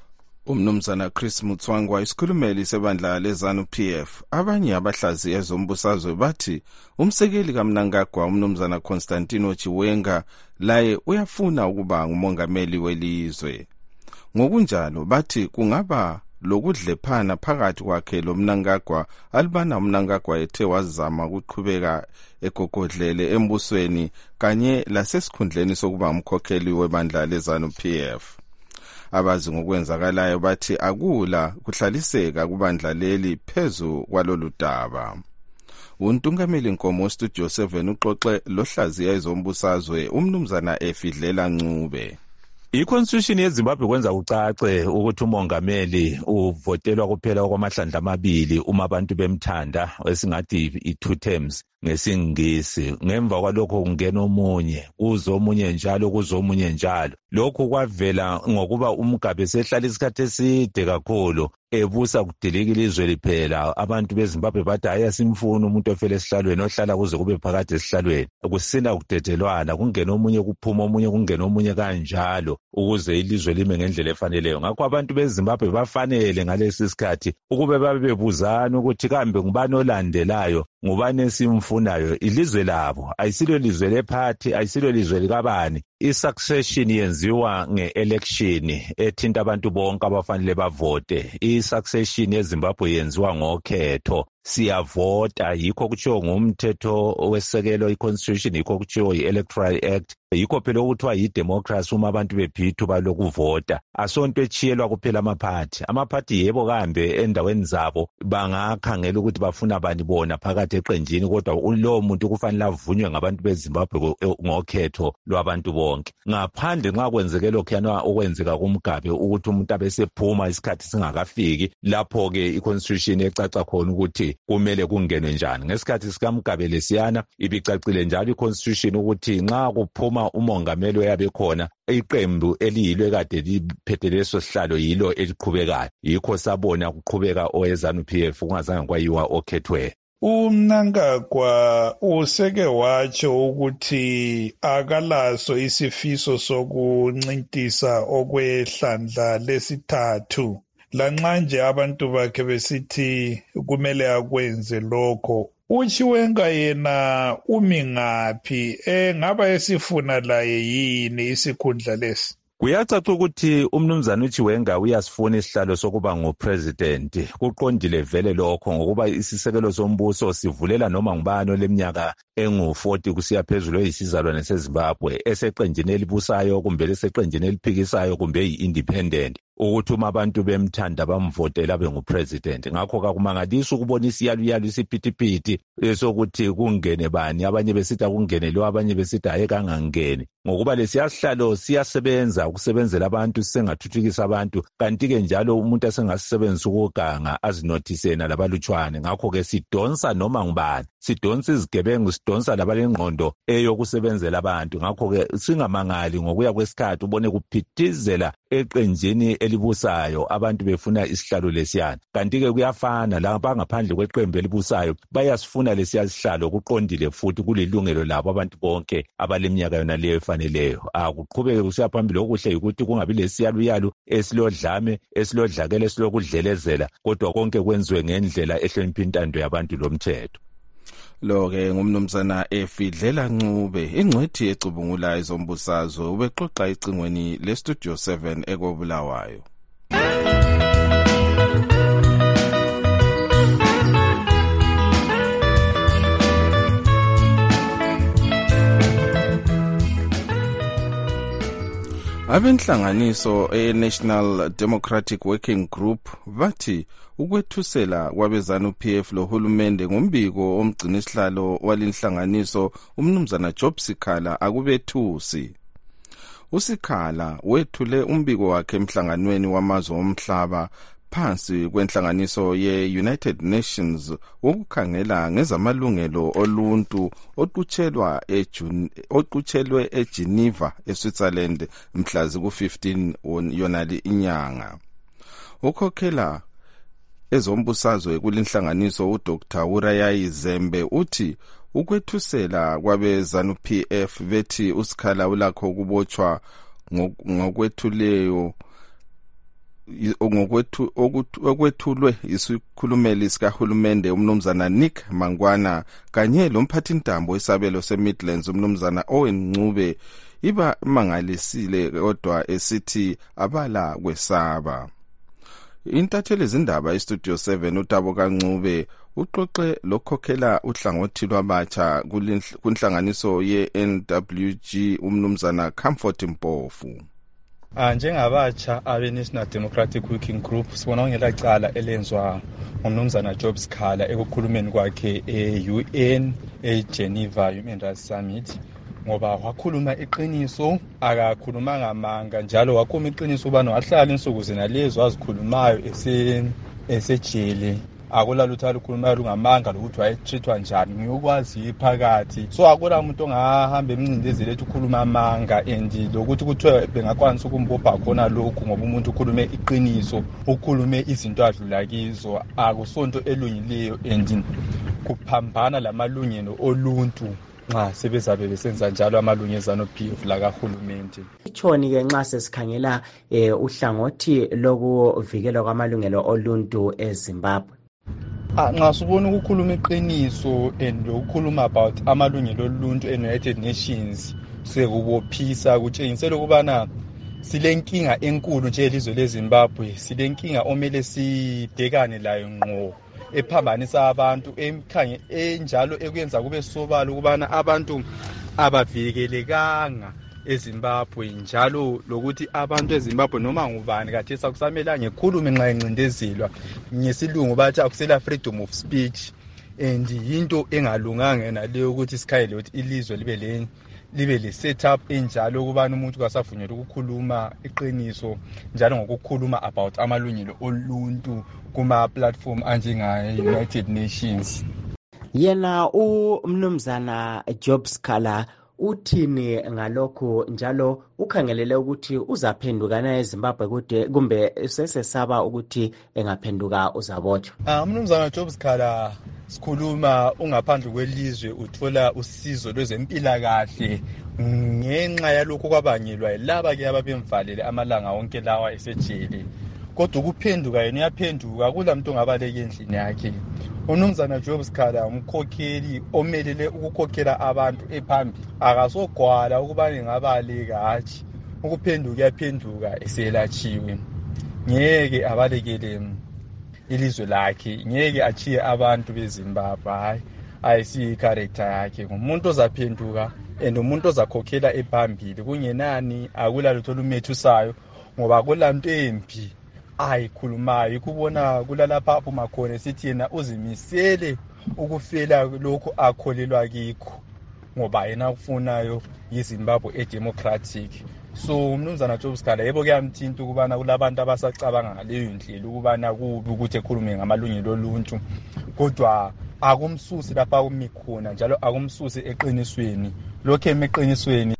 Umnumzana Chris Mutswangwa isikhulumeli sebandla leZANU P F. Abanye abahlazi ezombusazwe bathi umsekeli kaMnangagwa umnumzana Constantino Chiwenga laye uyafuna ukuba ngumongameli welizwe. Ngokunjalo bathi kungaba lokudlephana phakathi kwakhe loMnangagwa alibana uMnangagwa ethe wazama ukuqhubeka egogodlele embusweni kanye lasesikhundleni sokuba umkhokheli webandla leZANU P F. Abazi ngokwenzakalayo bathi akula kuhlaliseka kubandla leli phezu kwalolu daba. Untungameli Nkomo Studio seven uxoxe lohlaziya ezombusazwe umnumzana Efidlela Ncube. I-Constitution yeZimbabwe kwenza ucace ukuthi umongameli uvotelwa kuphela okwamahlandla amabili uma abantu bemthanda esingathi i-two terms ngesingisi. Ngemva kwalokho kungena omunye kuzo omunye njalo kuzo omunye njalo. Lokhu kwavela ngokuba uMugabe esehlala isikhathi eside kakhulu ebusa kudeleka ilizwe liphela. Abantu beZimbabwe bathi hayi asimfuni umuntu ofela esihlalweni ohlala kuze kube phakathi esihlalweni. Kusina kudedelwana kungena omunye kuphuma omunye kungena omunye kanjalo ukuze ilizwe lime ngendlela efaneleyo. Ngakho abantu beZimbabwe bafanele ngalesi sikhathi ukube babe bebuzana ukuthi kambe ngubani olandelayo ngubani esimfunayo. Ilizwe labo ayisilo lizwe lephathi ayisilo lizwe likabani. I-succession yenziwa nge-election ethinta abantu bonke abafanele bavote. I-succession yeZimbabwe yenziwa ngokhetho. Siyavota yikho kutshiwo ngumthetho wesekelo i-constitution yikho kutshiwo i-electoral act yikho phela okuthiwa yi-democracy uma abantu bephiwa ithuba lokuvota. Asonto etshiyelwa kuphela amaphathi. Amaphathi yebo kambe endaweni zabo bangakhangela ukuthi bafuna bani bona phakathi eqenjini kodwa lowo muntu kufanele avunywe ngabantu beZimbabwe ngokhetho lwabantu bonke. Ngaphandle nxa kwenzeke lokhuyana okwenzeka kuMugabe ukuthi umuntu abesephuma isikhathi singakafiki lapho-ke i-constitution ecaca khona ukuthi kumele kungenwe njani. Ngesikhathi sikaMugabe lesiyana ibicacile njalo i-constitution ukuthi nxa kuphuma umongameli oyabe khona iqembu eliyilo kade liphethe leso sihlalo yilo eliqhubekayo. Yikho sabona kuqhubeka oweZANU P F kungazange kwayiwa okhethwe. uMnangagwa useke watsho ukuthi akalaso isifiso sokuncintisa okwehlandla lesithathu. Lanxa nje abantu bakhe besithi kumele akwenze lokho. uChiwenga yena umi ngaphi? Engaba esifuna laye yini isikhundla lesi? Kuyacaca ukuthi umnumzana uChiwenga uyasifuna isihlalo sokuba ngupresident. Kuqondile vele lokho ngokuba isisekelo sombuso sivulela noma ngubani oleminyaka engu forty kusiya phezulu eyisizalwane seZimbabwe eseqenjini elibusayo kumbe leseqenjini eliphikisayo kumbe yi-independent ukuthi uma abantu bemthanda bamvotela abe ngupresident. Ngakho kakumangalisi ukubona isiyaluyalu isiphithiphithi esokuthi kungene bani, abanye besithi akungene lo, abanye besithi hayi kangangeni, ngokuba lesiyasihlalo siyasebenza ukusebenzela abantu, sisengathuthukisa abantu, kanti-ke njalo umuntu asengasisebenzisa ukuganga azinothisena labalutshwane. Ngakho-ke sidonsa noma ngubani, sidonsa izigebengu, sidonsa labalengqondo eyokusebenzela abantu. Ngakho-ke singamangali ngokuya kwesikhathi ubone kuphithizela eqenjini elibusayo abantu befuna isihlalo lesiyana, kanti-ke kuyafana laba ngaphandle kweqembu elibusayo bayasifuna lesiya sihlalo. Kuqondile futhi kulilungelo labo abantu bonke abaleminyaka yona leyo efaneleyo. Akuqhubeke kusiya phambili. Okuhle yikuthi kungabi lesiyaluyalu esilodlame esilodlakela esilokudlelezela, kodwa konke kwenziwe ngendlela ehlonipha intando yabantu lomthetho. Lo-ke ngumnumzana Efidlela Ncube, ingcwethi ecubungula ezombusazwe, ubexoxa icingweni leStudio seven ekobulawayo. Abenhlanganiso e-National Democratic Working Group bathi ukwethusela kwabeZANU P F lohulumende ngombiko omgcinisihlalo walinhlanganiso umnumzana Job Sikhala akubethusi. uSikhala wethule umbiko wakhe emhlanganweni wamazwe omhlaba phansi kwenhlanganiso ye-United Nations wokukhangela ngezamalungelo oluntu oqutshelwa oqutshelwe eGeneva eSwitzerland mhla ziku-fifteen yonali inyanga. Ukhokhela ezombusazwe kulinhlanganiso uDr Urayayi Zembe uthi ukwethusela kwabeZANU P F bethi uSikhala ulakho kubotshwa ngokwethuleyo ngokwethu okwethulwe isikhulumeli sikahulumende umnumzana Nick Mangwana kanye lomphathintambo wesabelo seMidlands umnumzana Owen Ncube iba mangalisile kodwa esithi abala kwesaba. Intatheli izindaba iStudio seven uTabo kaNcube uxoxe lokhokhela uhlangothi lwabatsha kunhlanganiso ye-N W G umnumzana Comfort Mpofu. Ah njengabatsha abe-National Democratic Working Group sibona ngelacala elenzwa ngumnumzana Job Sikhala ekukhulumeni kwakhe e-U N e-Geneva Human Rights Summit ngoba wakhuluma iqiniso akakhuluma ngamanga njalo wakhuluma iqiniso ubani wahlala insuku zena lezo azikhulumayo esejele akula lutho alukhulumayo lungamanga lokuthi wayetreatwa njani ngiyokwazi phakathi so akula umuntu ongahamba emncindezele ethi ukhuluma amanga and lokuthi kuthiwe bengakwanisa ukumbopha khona lokhu ngoba umuntu ukhulume iqiniso ukhulume izinto adlula kizo akusonto elungileyo and kuphambana lamalungelo oluntu nxa sebezabe besenza njalo amalungezano P F la kahulumende. Itshoni ke nxa sesikhangela eh, uhlangothi lokuvikelwa kwamalungelo oluntu eZimbabwe. Ah nxa subona ukukhuluma iqiniso and ukukhuluma about amalungelo oluntu e-United Nations sekubophisa kutshengisela ukubana silenkinga enkulu nje elizwe leZimbabwe silenkinga omele sidekane layo ngqo ephambanisa abantu emkhange enjalo ekuyenza kube sobala ukubana abantu abavikelekanga eZimbabwe njalo lokuthi abantu eZimbabwe noma ngubani kade sakusamela ngekhulume nxa encindezelwa ngesilungu bathi akusela freedom of speech and into engalunganga naleyo ukuthi sikhayele ukuthi ilizwe libe le libe le setup enjalo ukubana umuntu kasavunyelwa ukukhuluma iqiniso njalo ngokukhuluma about amalungelo oluntu kuma platform anjenga United Nations. Yena umnumzana Job Sikhala uthini ngalokho njalo ukhangelele ukuthi uzaphendukana eZimbabwe kude kumbe sesesaba ukuthi engaphenduka uzabotshwa. Ah umnumzana Job Sikhala sikhuluma ungaphandle kwelizwe uthola usizo lwezempilakahle ngenxa yalokho kwabangelwa laba ke ababemvalele amalanga wonke lawa esejele kodwa ukuphenduka yena uyaphenduka kulamuntu ongabaleka endlini yakhe. Umnumzana Job Sikhala umkhokheli omelele ukukhokhela abantu ephambili akasogwala ukuba engabaleka hatshi ukuphenduka yaphenduka eselatshiwe ngeke abalekele ilizwe lakhe ngeke achiye abantu beZimbabwe hayi ayisi character yakhe umuntu ozaphenduka and umuntu ozakhokhela ephambili kungenani akula lutho lumethusayo ngoba kulanto empi ayikhulumayo kubona kulalapha aphuma khona sithi yena uzimisele ukufela lokho akholelwa kikho ngoba yena ufunayo yiZimbabwe edemocratic. So umnumzana Job Sikhala yebo kuyamthinta ukubana kulabantu abasacabanga ngaleyo ndlela ukubana kubi ukuthi ekhulume ngamalungelo oluntu kodwa akumsusi lapha kumikhona njalo akumsusi eqinisweni lokho emeqinisweni.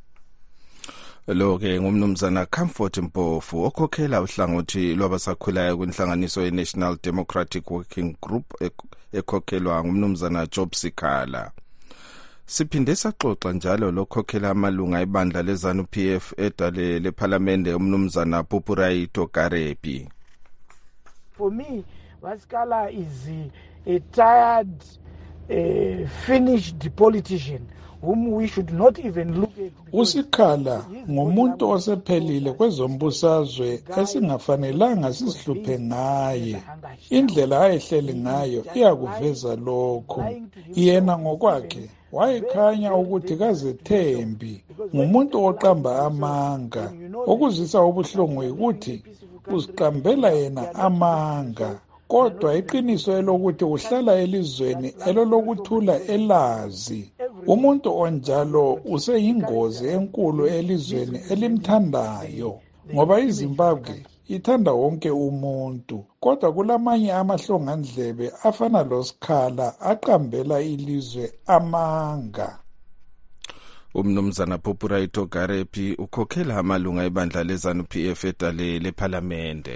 Lo ke ngumnumzana Comfort Mpofu okhokhela uhlangothi lwabasakhulayo kwinhlanganiso ye-National Democratic Working Group ekhokhelwa ngumnumzana Job Sikhala. Siphinde saxoxa njalo lokhokhela amalunga ebandla leZANU P F edale leParliament umnumzana Pupuraito Karepi. For me, Sikhala is a tired, uh, finished politician whom we should not even look at. uSikhala ngumuntu osephelile kwezombusazwe esingafanelanga sizihluphe ngaye. Indlela ayehleli ngayo iyakuveza lokho. Yena ngokwakhe wayekhanya ukuthi kazethembi ngumuntu oqamba amanga. Okuzisa ubuhlungu ukuthi uziqambela yena amanga kodwa iqiniso elokuthi uhlala elizweni elolokuthula elazi. Umuntu onjalo useyingozi enkulu elizweni elimthandayo ngoba iZimbabwe ithanda wonke umuntu kodwa kulamanye amahlongandlebe afana loSikhala aqambela ilizwe amanga. Umnumzana Pupuraito Karepi ukhokhela amalunga ebandla leZANU P F edale leParliament.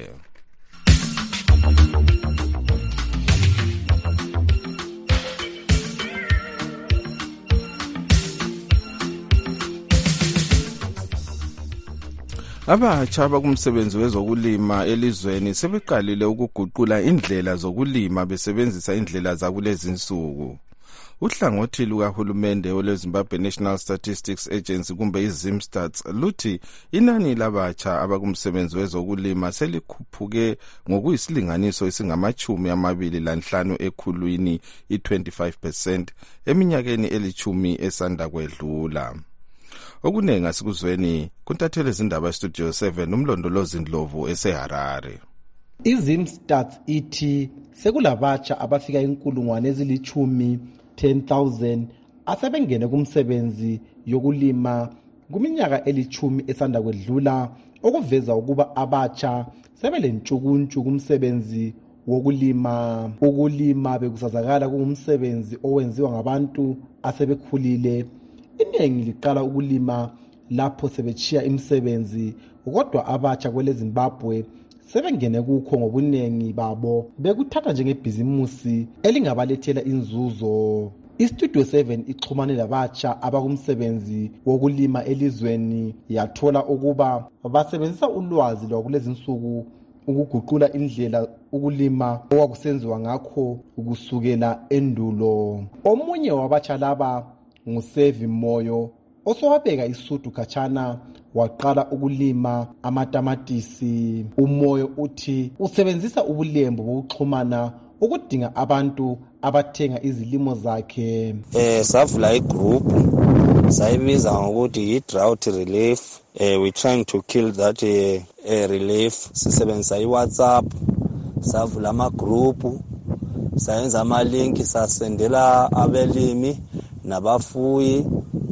Abatsha abakumsebenzi wezokulima elizweni sebeqalile ukuguqula indlela zokulima besebenzisa indlela zakulezi nsuku. Uhlangothi lukahulumende olweZimbabwe National Statistics Agency kumbe iZimstats luthi inani labatsha abakumsebenzi wezokulima selikhuphuke ngokuyisilinganiso esingamachumi amabili lanhlanu ekhulwini i-twenty-five percent eminyakeni elichumi esanda kwedlula. Okunengi asikuzweni kuntathele izindaba Studio seven umlondolozi Ndlovu eseHarare. iZimstats ithi sekulabatsha abafika inkulungwane ezilichumi ten thousand asebengene kumsebenzi yokulima kuminyaka elichumi esanda kwedlula, okuveza ukuba abatsha sebelentshukuntshu kumsebenzi wokulima. Ukulima bekusazakala kungumsebenzi owenziwa ngabantu asebekhulile. Iningi liqala ukulima lapho sebechiya imisebenzi, kodwa abatsha kwele Zimbabwe sebengene kukho ngobunengi babo bekuthatha njengebhizimusi elingabalethela inzuzo. iStudio seven ixhumane labatsha abakumsebenzi wokulima elizweni yathola ukuba basebenzisa ulwazi lwakulezi nsuku ukuguqula indlela ukulima okwakusenziwa ngakho kusukela endulo. Omunye wabatsha laba nguSevi Moyo osowabeka isudu khatshana waqala ukulima amatamatisi. Umoyo uthi usebenzisa ubulembu bokuxhumana ukudinga abantu abathenga izilimo zakhe. Eh savula igroup sayibiza ngokuthi i-drought relief. Eh we trying to kill that uh, uh, relief. Sisebenzisa i-WhatsApp, savula ama-group, sayenza ama-link, sasendela abelimi nabafuyi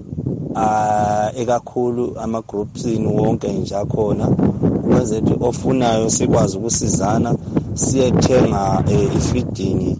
ah ekakhulu ama-groupsini wonke nje akhona ukwenzela ukuthi ofunayo sikwazi ukusizana siyethenga ifeeding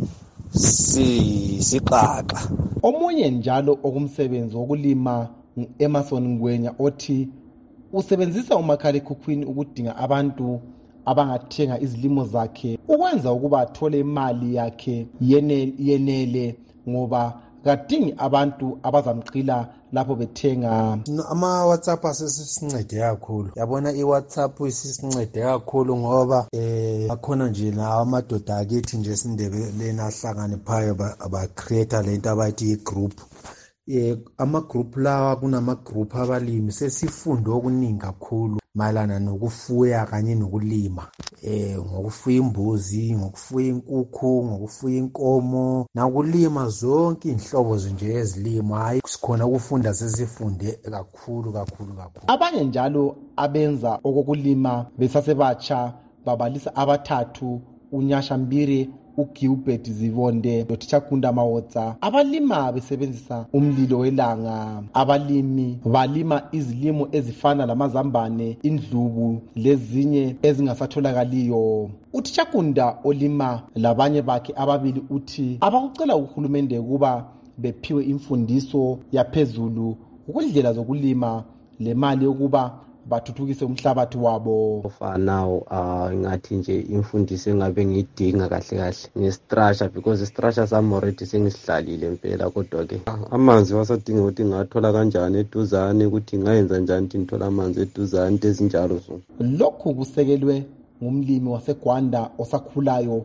si siqaqa. Omunye njalo okumsebenzi wokulima Emerson Ngwenya othi usebenzisa umakhalekhukhwini ukudinga abantu abangathenga izilimo zakhe ukwenza ukuba athole imali yakhe yenele, yenele ngoba kadingi abantu abazamqila lapho bethenga. Ama WhatsApp asesincede kakhulu. Yabona iWhatsApp isisincede kakhulu ngoba eh akhona nje la amadoda akithi nje sindebeleni ahlangane phayo aba create lento abathi igroup. Eh ama group lawa kunama group abalimi sesifundo okuningi kakhulu mayelana nokufuya kanye nokulima. Eh ngokufuya imbuzi, ngokufuya inkukhu, ngokufuya inkomo, nakulima zonke inhlobo nje ezilimo. Hayi sikhona ukufunda sesifunde kakhulu kakhulu kakhulu. Abanye njalo abenza okokulima besasebatsha babalisa abathathu uNyasha Mbire, uGilbert Zivonde noTichakunda Mawotsa. Abalima besebenzisa umlilo welanga. Abalimi balima izilimo ezifana lamazambane, indlubu lezinye ezingasatholakaliyo. uTichakunda olima labanye bakhe ababili uthi abakucela uhulumende kuba bephiwe imfundiso yaphezulu ukudlela zokulima le mali yokuba bathuthukise umhlabathi wabo. For now uh ngathi nje imfundiso engabe ngidinga kahle kahle ngestructure because istructure sami already sengisidlalile impela, kodwa ke amanzi wasadinga ukuthi ngathola kanjani eduzane, ukuthi ngayenza njani ukuthi ngithola amanzi eduzane ezinjalo zo. Lokhu kusekelwe ngumlimi waseGwanda osakhulayo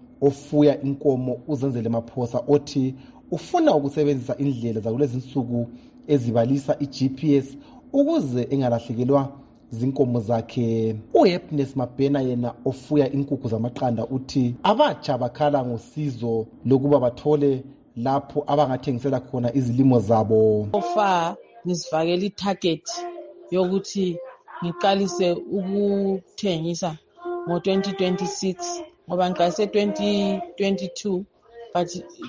ofuya inkomo uZenzele Maphosa othi ufuna ukusebenzisa indlela zakulezi nsuku ezibalisa i-G P S ukuze engalahlekelwa zinkomo zakhe. uHappiness Mabhena yena ofuya inkukhu zamaqanda uthi abatsha bakhala ngosizo lokuba bathole lapho abangathengisela khona izilimo zabo. Ofa ngisivakela itarget yokuthi ngiqalise ukuthengisa ngo twenty twenty-six ngoba ngiqalise twenty twenty-two but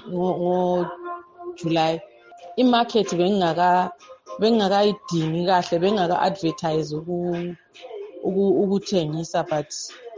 ngo July imarket bengaka bengakayidingi kahle, bengaka advertise uku ukuthengisa, but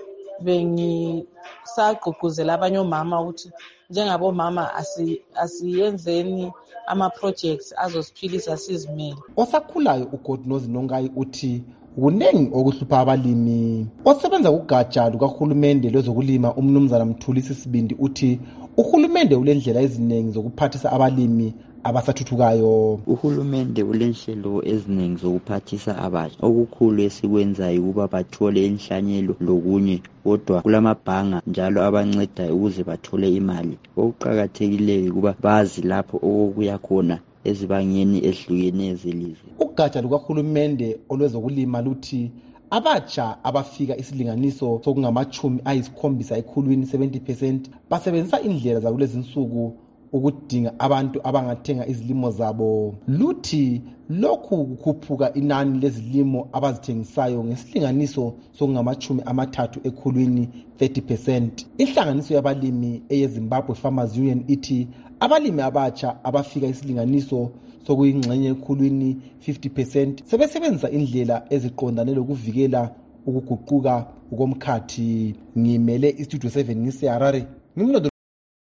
bengisagqugquzela abanye omama ukuthi njengabo mama asiyenzeni ama projects azosiphilisa sizimele. Osakhulayo uGodnozi Nongayi uthi kunengi okuhlupha abalimi. Osebenza kugatsha lukahulumende lwezokulima umnumzana Mthulisi Sibindi uthi uhulumende ulendlela eziningi zokuphathisa abalimi abasathuthukayo. Uhulumende ulenhlelo eziningi zokuphathisa abatsha. Okukhulu esikwenzayo ukuba bathole inhlanyelo lokunye, kodwa kulamabhanga njalo abancedayo ukuze bathole imali. Okuqakathekileyo ukuba bazi lapho okuya khona ezibangeni ehlukeneyo zelizwe. Ugatsha lukahulumende olwezokulima luthi abatsha abafika isilinganiso sokungamachumi ayisikhombisa ekhulwini seventy percent basebenzisa indlela zakulezi nsuku ukudinga abantu abangathenga izilimo zabo. Luthi lokhu kukhuphuka inani lezilimo abazithengisayo ngesilinganiso sokungamachumi amathathu ekhulwini thirty percent. Inhlanganiso yabalimi eyeZimbabwe Farmers Union ithi abalimi abatsha abafika isilinganiso sokuyingxenye ekhulwini fifty percent sebesebenzisa indlela eziqondane lokuvikela ukuguquka ukomkhathi. Ngimele istudio seven ngiseHarare. Ngimlodo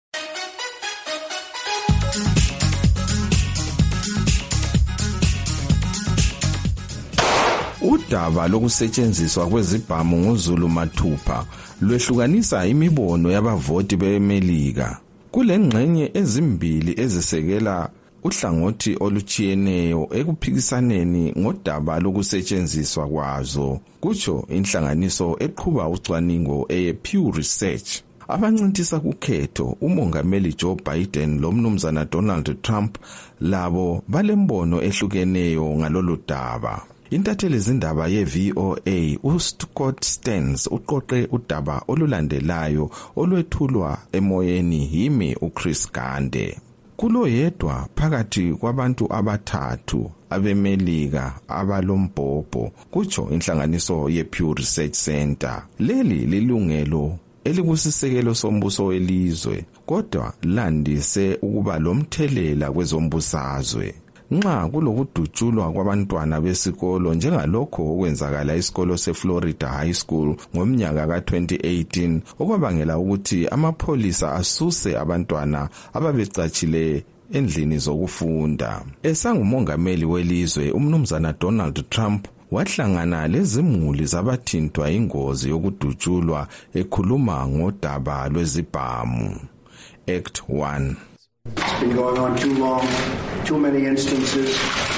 Udaba lokusetshenziswa kwezibhamu ngoZulu mathupha lwehlukanisa imibono yabavoti beMelika. Kulengxenye ezimbili ezisekela uhlangothi olutshiyeneyo ekuphikisaneni ngodaba lokusetshenziswa kwazo, kutsho inhlanganiso eqhuba ucwaningo eye Pew Research. Abancintisa kukhetho umongameli Joe Biden lomnumzana Donald Trump labo balembono ehlukeneyo ngalolu daba. Intatheli zindaba ye-V O A uScott Stearns uqoqe udaba olulandelayo olwethulwa emoyeni yimi uChris Gande. Kulo yedwa phakathi kwabantu abathathu abeMelika abalombhobho, kutsho inhlanganiso ye-Pew Research Center. Leli lilungelo elikusisekelo sombuso welizwe, kodwa landise ukuba lomthelela kwezombusazwe. Nxa kulokudutshulwa kwabantwana besikolo njengalokho okwenzakala isikolo seFlorida High School ngomnyaka ka twenty eighteen, okwabangela ukuthi amapholisa asuse abantwana ababecatshile endlini zokufunda. Esangumongameli welizwe, umnumzana Donald Trump wahlangana lezimuli zabathintwa ingozi yokudutshulwa ekhuluma ngodaba lwezibhamu. Act one. It's been going on too long, too many instances.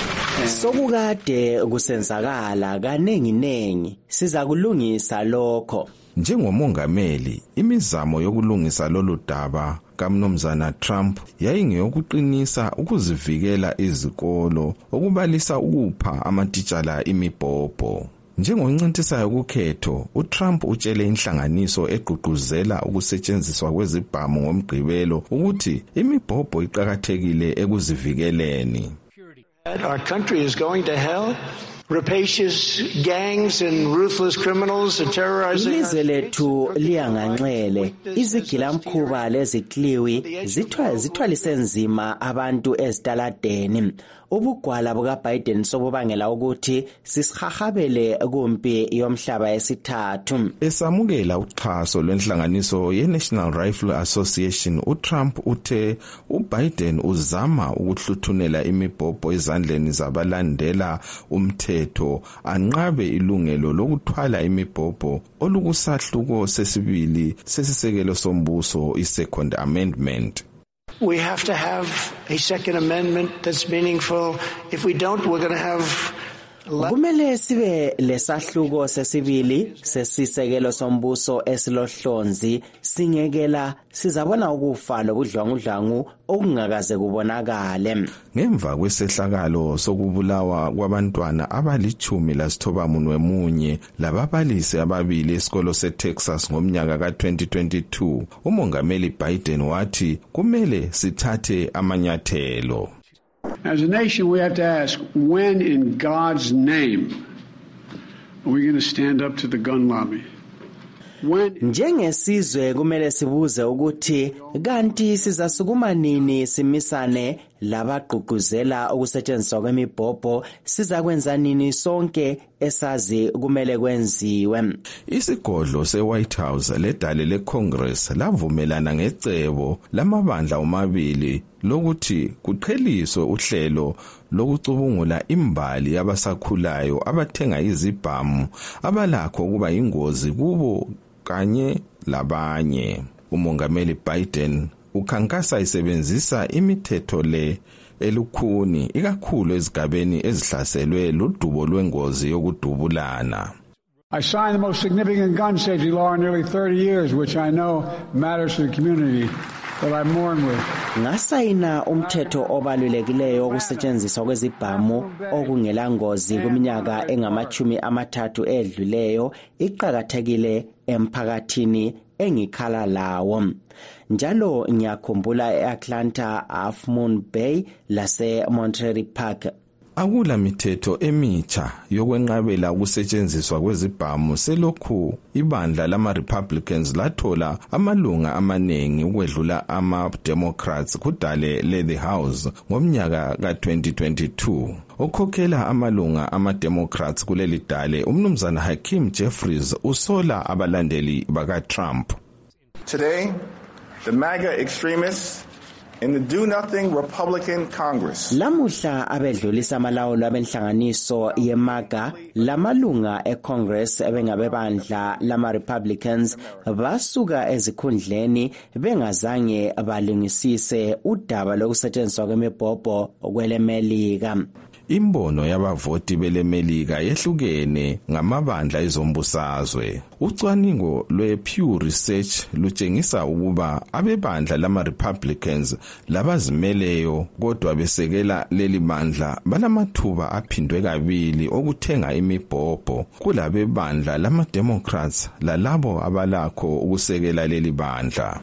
Sokukade kusenzakala kaningi nengi, siza kulungisa lokho. Njengomongameli, imizamo yokulungisa lolu daba kaMnumzana Trump yayingeyokuqinisa ukuzivikela izikolo, okubalisa ukupha amatitshala imibhobho. Njengoncintisayo kukhetho, uTrump utshele inhlanganiso egqugquzela ukusetshenziswa kwezibhamu ngomgqibelo ukuthi imibhobho iqhakathekile ekuzivikeleni. Our country is going to hell. Rapacious gangs and ruthless criminals are terrorizing. Ilizwe lethu liyanganxele, izigilamkhuba lezikliwi zithwa zithwalise nzima abantu ezitaladeni. Ubugwala bukaBiden sobubangela ukuthi sisihahabele kumpi yomhlaba esithathu. Esamukela uxhaso lwenhlanganiso ye-National Rifle Association, uTrump uthe uBiden uzama ukuhluthunela imibhobho ezandleni zabalandela umthetho anqabe ilungelo lokuthwala imibhobho olukusahluko sesibili sesisekelo sombuso, i-Second Amendment. We have to have a Second Amendment that's meaningful. If we don't, we're going to have kumele sibe lesahluko sesibili sesisekelo sombuso esilohlonzi, singekela sizabona ukufa lobudlwangudlwangu okungakaze kubonakale. Ngemva kwesehlakalo sokubulawa kwabantwana abalichumi lasithoba munwe munye lababalisi ababili esikolo seTexas ngomnyaka ka twenty twenty-two, umongameli Biden wathi kumele sithathe amanyathelo. As a nation, we have to ask, when in God's name are we going to stand up to the gun lobby? Njengesizwe kumele sibuze ukuthi kanti sizasukuma nini simisane labagqugquzela ukusetshenziswa kwemibhobho, sizakwenza nini sonke esazi kumele kwenziwe. Isigodlo seWhite House ledale leCongress lavumelana ngecebo lamabandla omabili lokuthi kuqheliswe uhlelo lokucubungula imbali yabasakhulayo abathenga izibhamu abalakho kuba ingozi kubo kanye labanye. Umongameli Biden ukhankasa isebenzisa imithetho le elukhuni ikakhulu ezigabeni ezihlaselwe ludubo lwengozi yokudubulana. I signed the most significant gun safety law in nearly thirty years, which I know matters to the community that I mourn with. Ngasayina umthetho obalulekileyo wokusetshenziswa kwezibhamu okungela ngozi kuminyaka engamachumi amathathu edluleyo iqhakathekile emphakathini engikhala lawo. Njalo ngiyakhumbula eAtlanta, Half Moon Bay lase Monterey Park. Akula mithetho emitsha yokwenqabela ukusetshenziswa kwezibhamu selokhu ibandla lama Republicans lathola amalunga amaningi ukwedlula ama Democrats kudale le the House ngomnyaka ka twenty twenty-two. Okhokhela amalunga ama Democrats kuleli dale umnumzana Hakeem Jeffries usola abalandeli baka Trump. Today, the MAGA extremists in the do-nothing Republican Congress. Lamuhla abedlulisa amalawulo abenhlanganiso yeMAGA lamalunga eCongress ebengabebandla lama Republicans basuka ezikhundleni bengazange balungisise udaba lokusetshenziswa kwemibhobho kwelemelika. Imbono yabavoti belemelika yehlukene ngamabandla ezombusazwe. Ucwaningo lwe-Pew Research lutshengisa ukuba abebandla lama Republicans labazimeleyo kodwa besekela leli bandla banamathuba aphindwe kabili okuthenga imibhobho kulabebandla lama Democrats lalabo abalakho ukusekela leli bandla.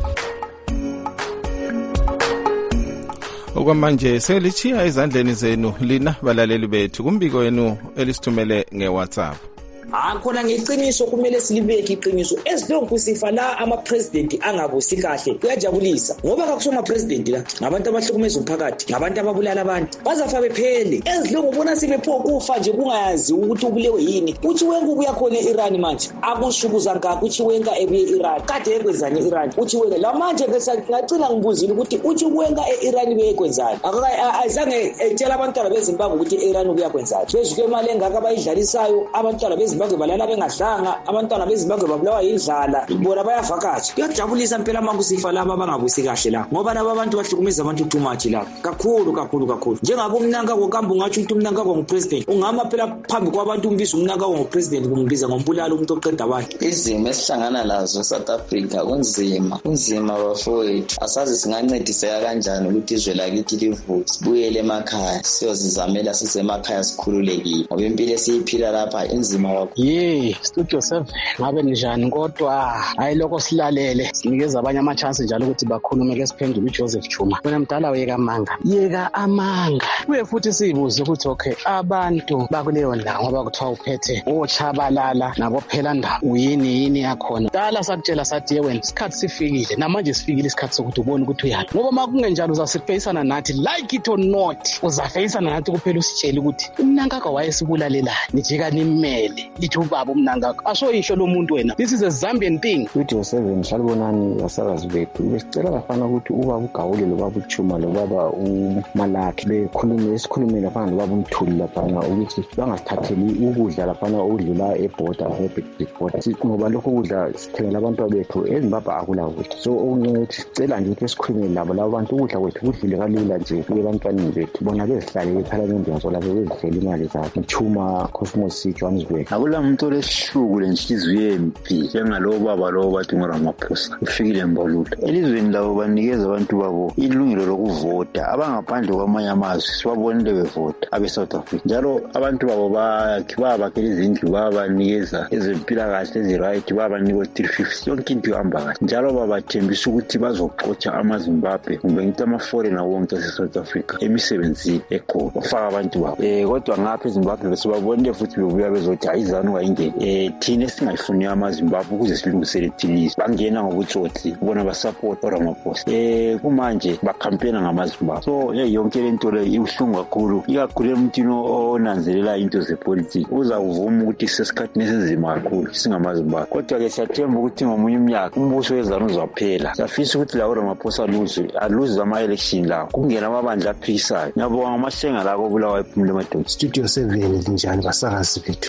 Okwamanje selichiya ezandleni zenu lina balaleli bethu kumbiko wenu elisithumele ngeWhatsApp. Akhona ngeqiniso kumele silibeke iqiniso esilonke sifa la ama president angabusi kahle kuyajabulisa ngoba kakusoma president la ngabantu abahlukumeza umphakathi ngabantu ababulala abantu bazafa bephele ezilonke ubona sibepho kufa nje kungayazi ukuthi ubulewe yini uthi wengu kuyakhona eIran manje akushukuza ngaka uthi wenga ebuye eIran kade yekwenzani eIran uthi wenga la manje ngesacina ngibuzile ukuthi uthi wenga eIran beyekwenzani akazange etshela abantwana beZimbabwe ukuthi eIran kuyakwenzani bezuke imali engaka abayidlalisayo abantwana beZimbabwe balala bengadlanga abantwana beZimbabwe babulawa yindlala ibona bayavakatsha kuyajabulisa impela manje sifa laba abangabusi kahle la ngoba laba abantu bahlukumeza abantu too much la kakhulu kakhulu kakhulu njengabo umnanga kokamba ungathi umuntu umnanga ngopresident ungama phela phambi kwabantu umbiza umnanga ngopresident kumbiza ngompulalo umuntu oqeda abantu izimo esihlangana lazo eSouth Africa kunzima kunzima bafowethu asazi singancediseka kanjani ukuthi izwe lakithi livuke sibuyele emakhaya siyozizamela sisemakhaya sikhululekile ngoba impilo esiyiphila lapha inzima. Ye Studio seven ngabe njani kodwa hayi lokho silalele sinikeza abanye ama chance njalo ukuthi bakhulume ke siphendule uJoseph Chuma wena mdala uyeka amanga yeka amanga kuye futhi sibuze ukuthi okay abantu bakuleyo ndawo ngoba kuthiwa uphethe ochabalala nabo phela ndaba uyini yini yakhona dala sakutshela sathi ye wena isikhathi sifikile namanje sifikile isikhathi sokuthi ubone ukuthi uyaphi ngoba makungenjalo uzasifacana nathi like it or not uzafacana nathi kuphela usitshela ukuthi umnankaka wayesibulalela nijika nimmele lithi ubaba umnangakho asoyisho lo muntu wena this is a Zambian thing. Studio seven salibonani asakazi bethu besicela bafana ukuthi ubaba uGawule lo baba uChuma lo baba uMalaki bekhulume esikhulumeni lapha nobaba uMthuli lapha ukuthi bangasithatheli ukudla lapha okudlula eborder eBigford ngoba lokho ukudla sithengela abantu bethu eZimbabwe akula ukuthi so ukuthi sicela nje ukuthi esikhulumeni nabo labo bantu ukudla kwethu kudlule kalula nje kubantwaneni bethu bona bezihlale eParliament yazo lapho bezihlela imali zabo Chuma Cosmos Johannesburg. Akula muntu olesihluku lenhliziyo empi njengalo baba lo bathi ngoRamaphosa ufikile embolulo elizweni lawo banikeza abantu babo ilungelo lokuvota abangaphandle kwamanye amazwe sibabonile bevota abe South Africa njalo abantu babo bakhiba bakhela izindlu babanikeza ezempilakahle eziright babanika three fifty yonke into ihamba kahle njalo babathembisa ukuthi bazoxotsha amaZimbabwe kumbe ngithi ama-foreigner wonke ase-South Africa emisebenzini ekhona ufaka abantu babo eh kodwa ngapha eZimbabwe besibabonile futhi bebuya bezothi ayizani wayingene eh thina singayifuni amaZimbabwe ukuze silungisele thilisi bangena ngokutsotsi bona basupport uRamaphosa eh kumanje bacampaigna ngamaZimbabwe so hey yonke lento le ibuhlungu kakhulu ikakhulu emntwini onanzelela into zepolitics uza kuvuma ukuthi sesikhathini esizima kakhulu singamaZimbabwe kodwa ke siyathemba ukuthi ngomunye umnyaka umbuso wezanu uzaphela siyafisa ukuthi la uRamaphosa aluze aluze ama-election la kungena amabandla aphikisayo ngiyabonga amahlenga la kobulawa ephumule emadoda. Studio seven linjani basakazi bethu ukhuluma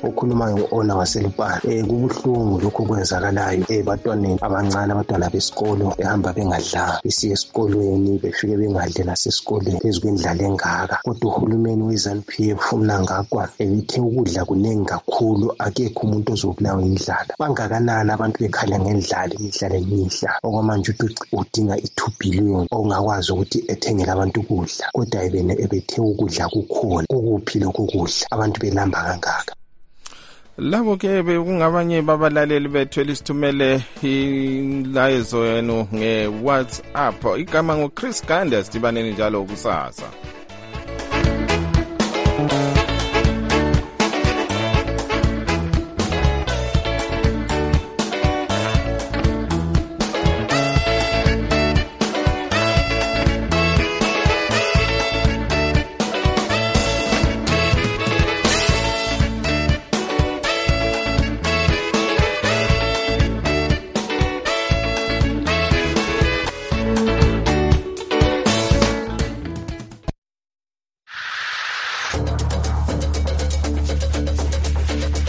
onga waselupala. Eh kubuhlungu lokho kwenzakalayo ebantwaneni abancane, abantwana besikolo behamba bengadlanga besiya esikolweni befike bengadle nasesikoleni phezu kwendlala engaka. Kodwa uhulumeni we-ZANU P F uMnangagwa ebithe ukudla kuningi kakhulu, akekho umuntu ozobulawa indlala. Bangakanani abantu bekhala ngendlala imihla lemihla, okwamanje udinga i-two billion ongakwazi ukuthi ethengele abantu ukudla, kodwa ebene ebethe ukudla kukhona. Ukuphi lokho kudla abantu belamba kangaka? Labo ke bekungabanye babalaleli bethu elisithumele ilayezo yenu nge-WhatsApp. Igama ngo Chris Ganda, sidibaneni njalo kusasa.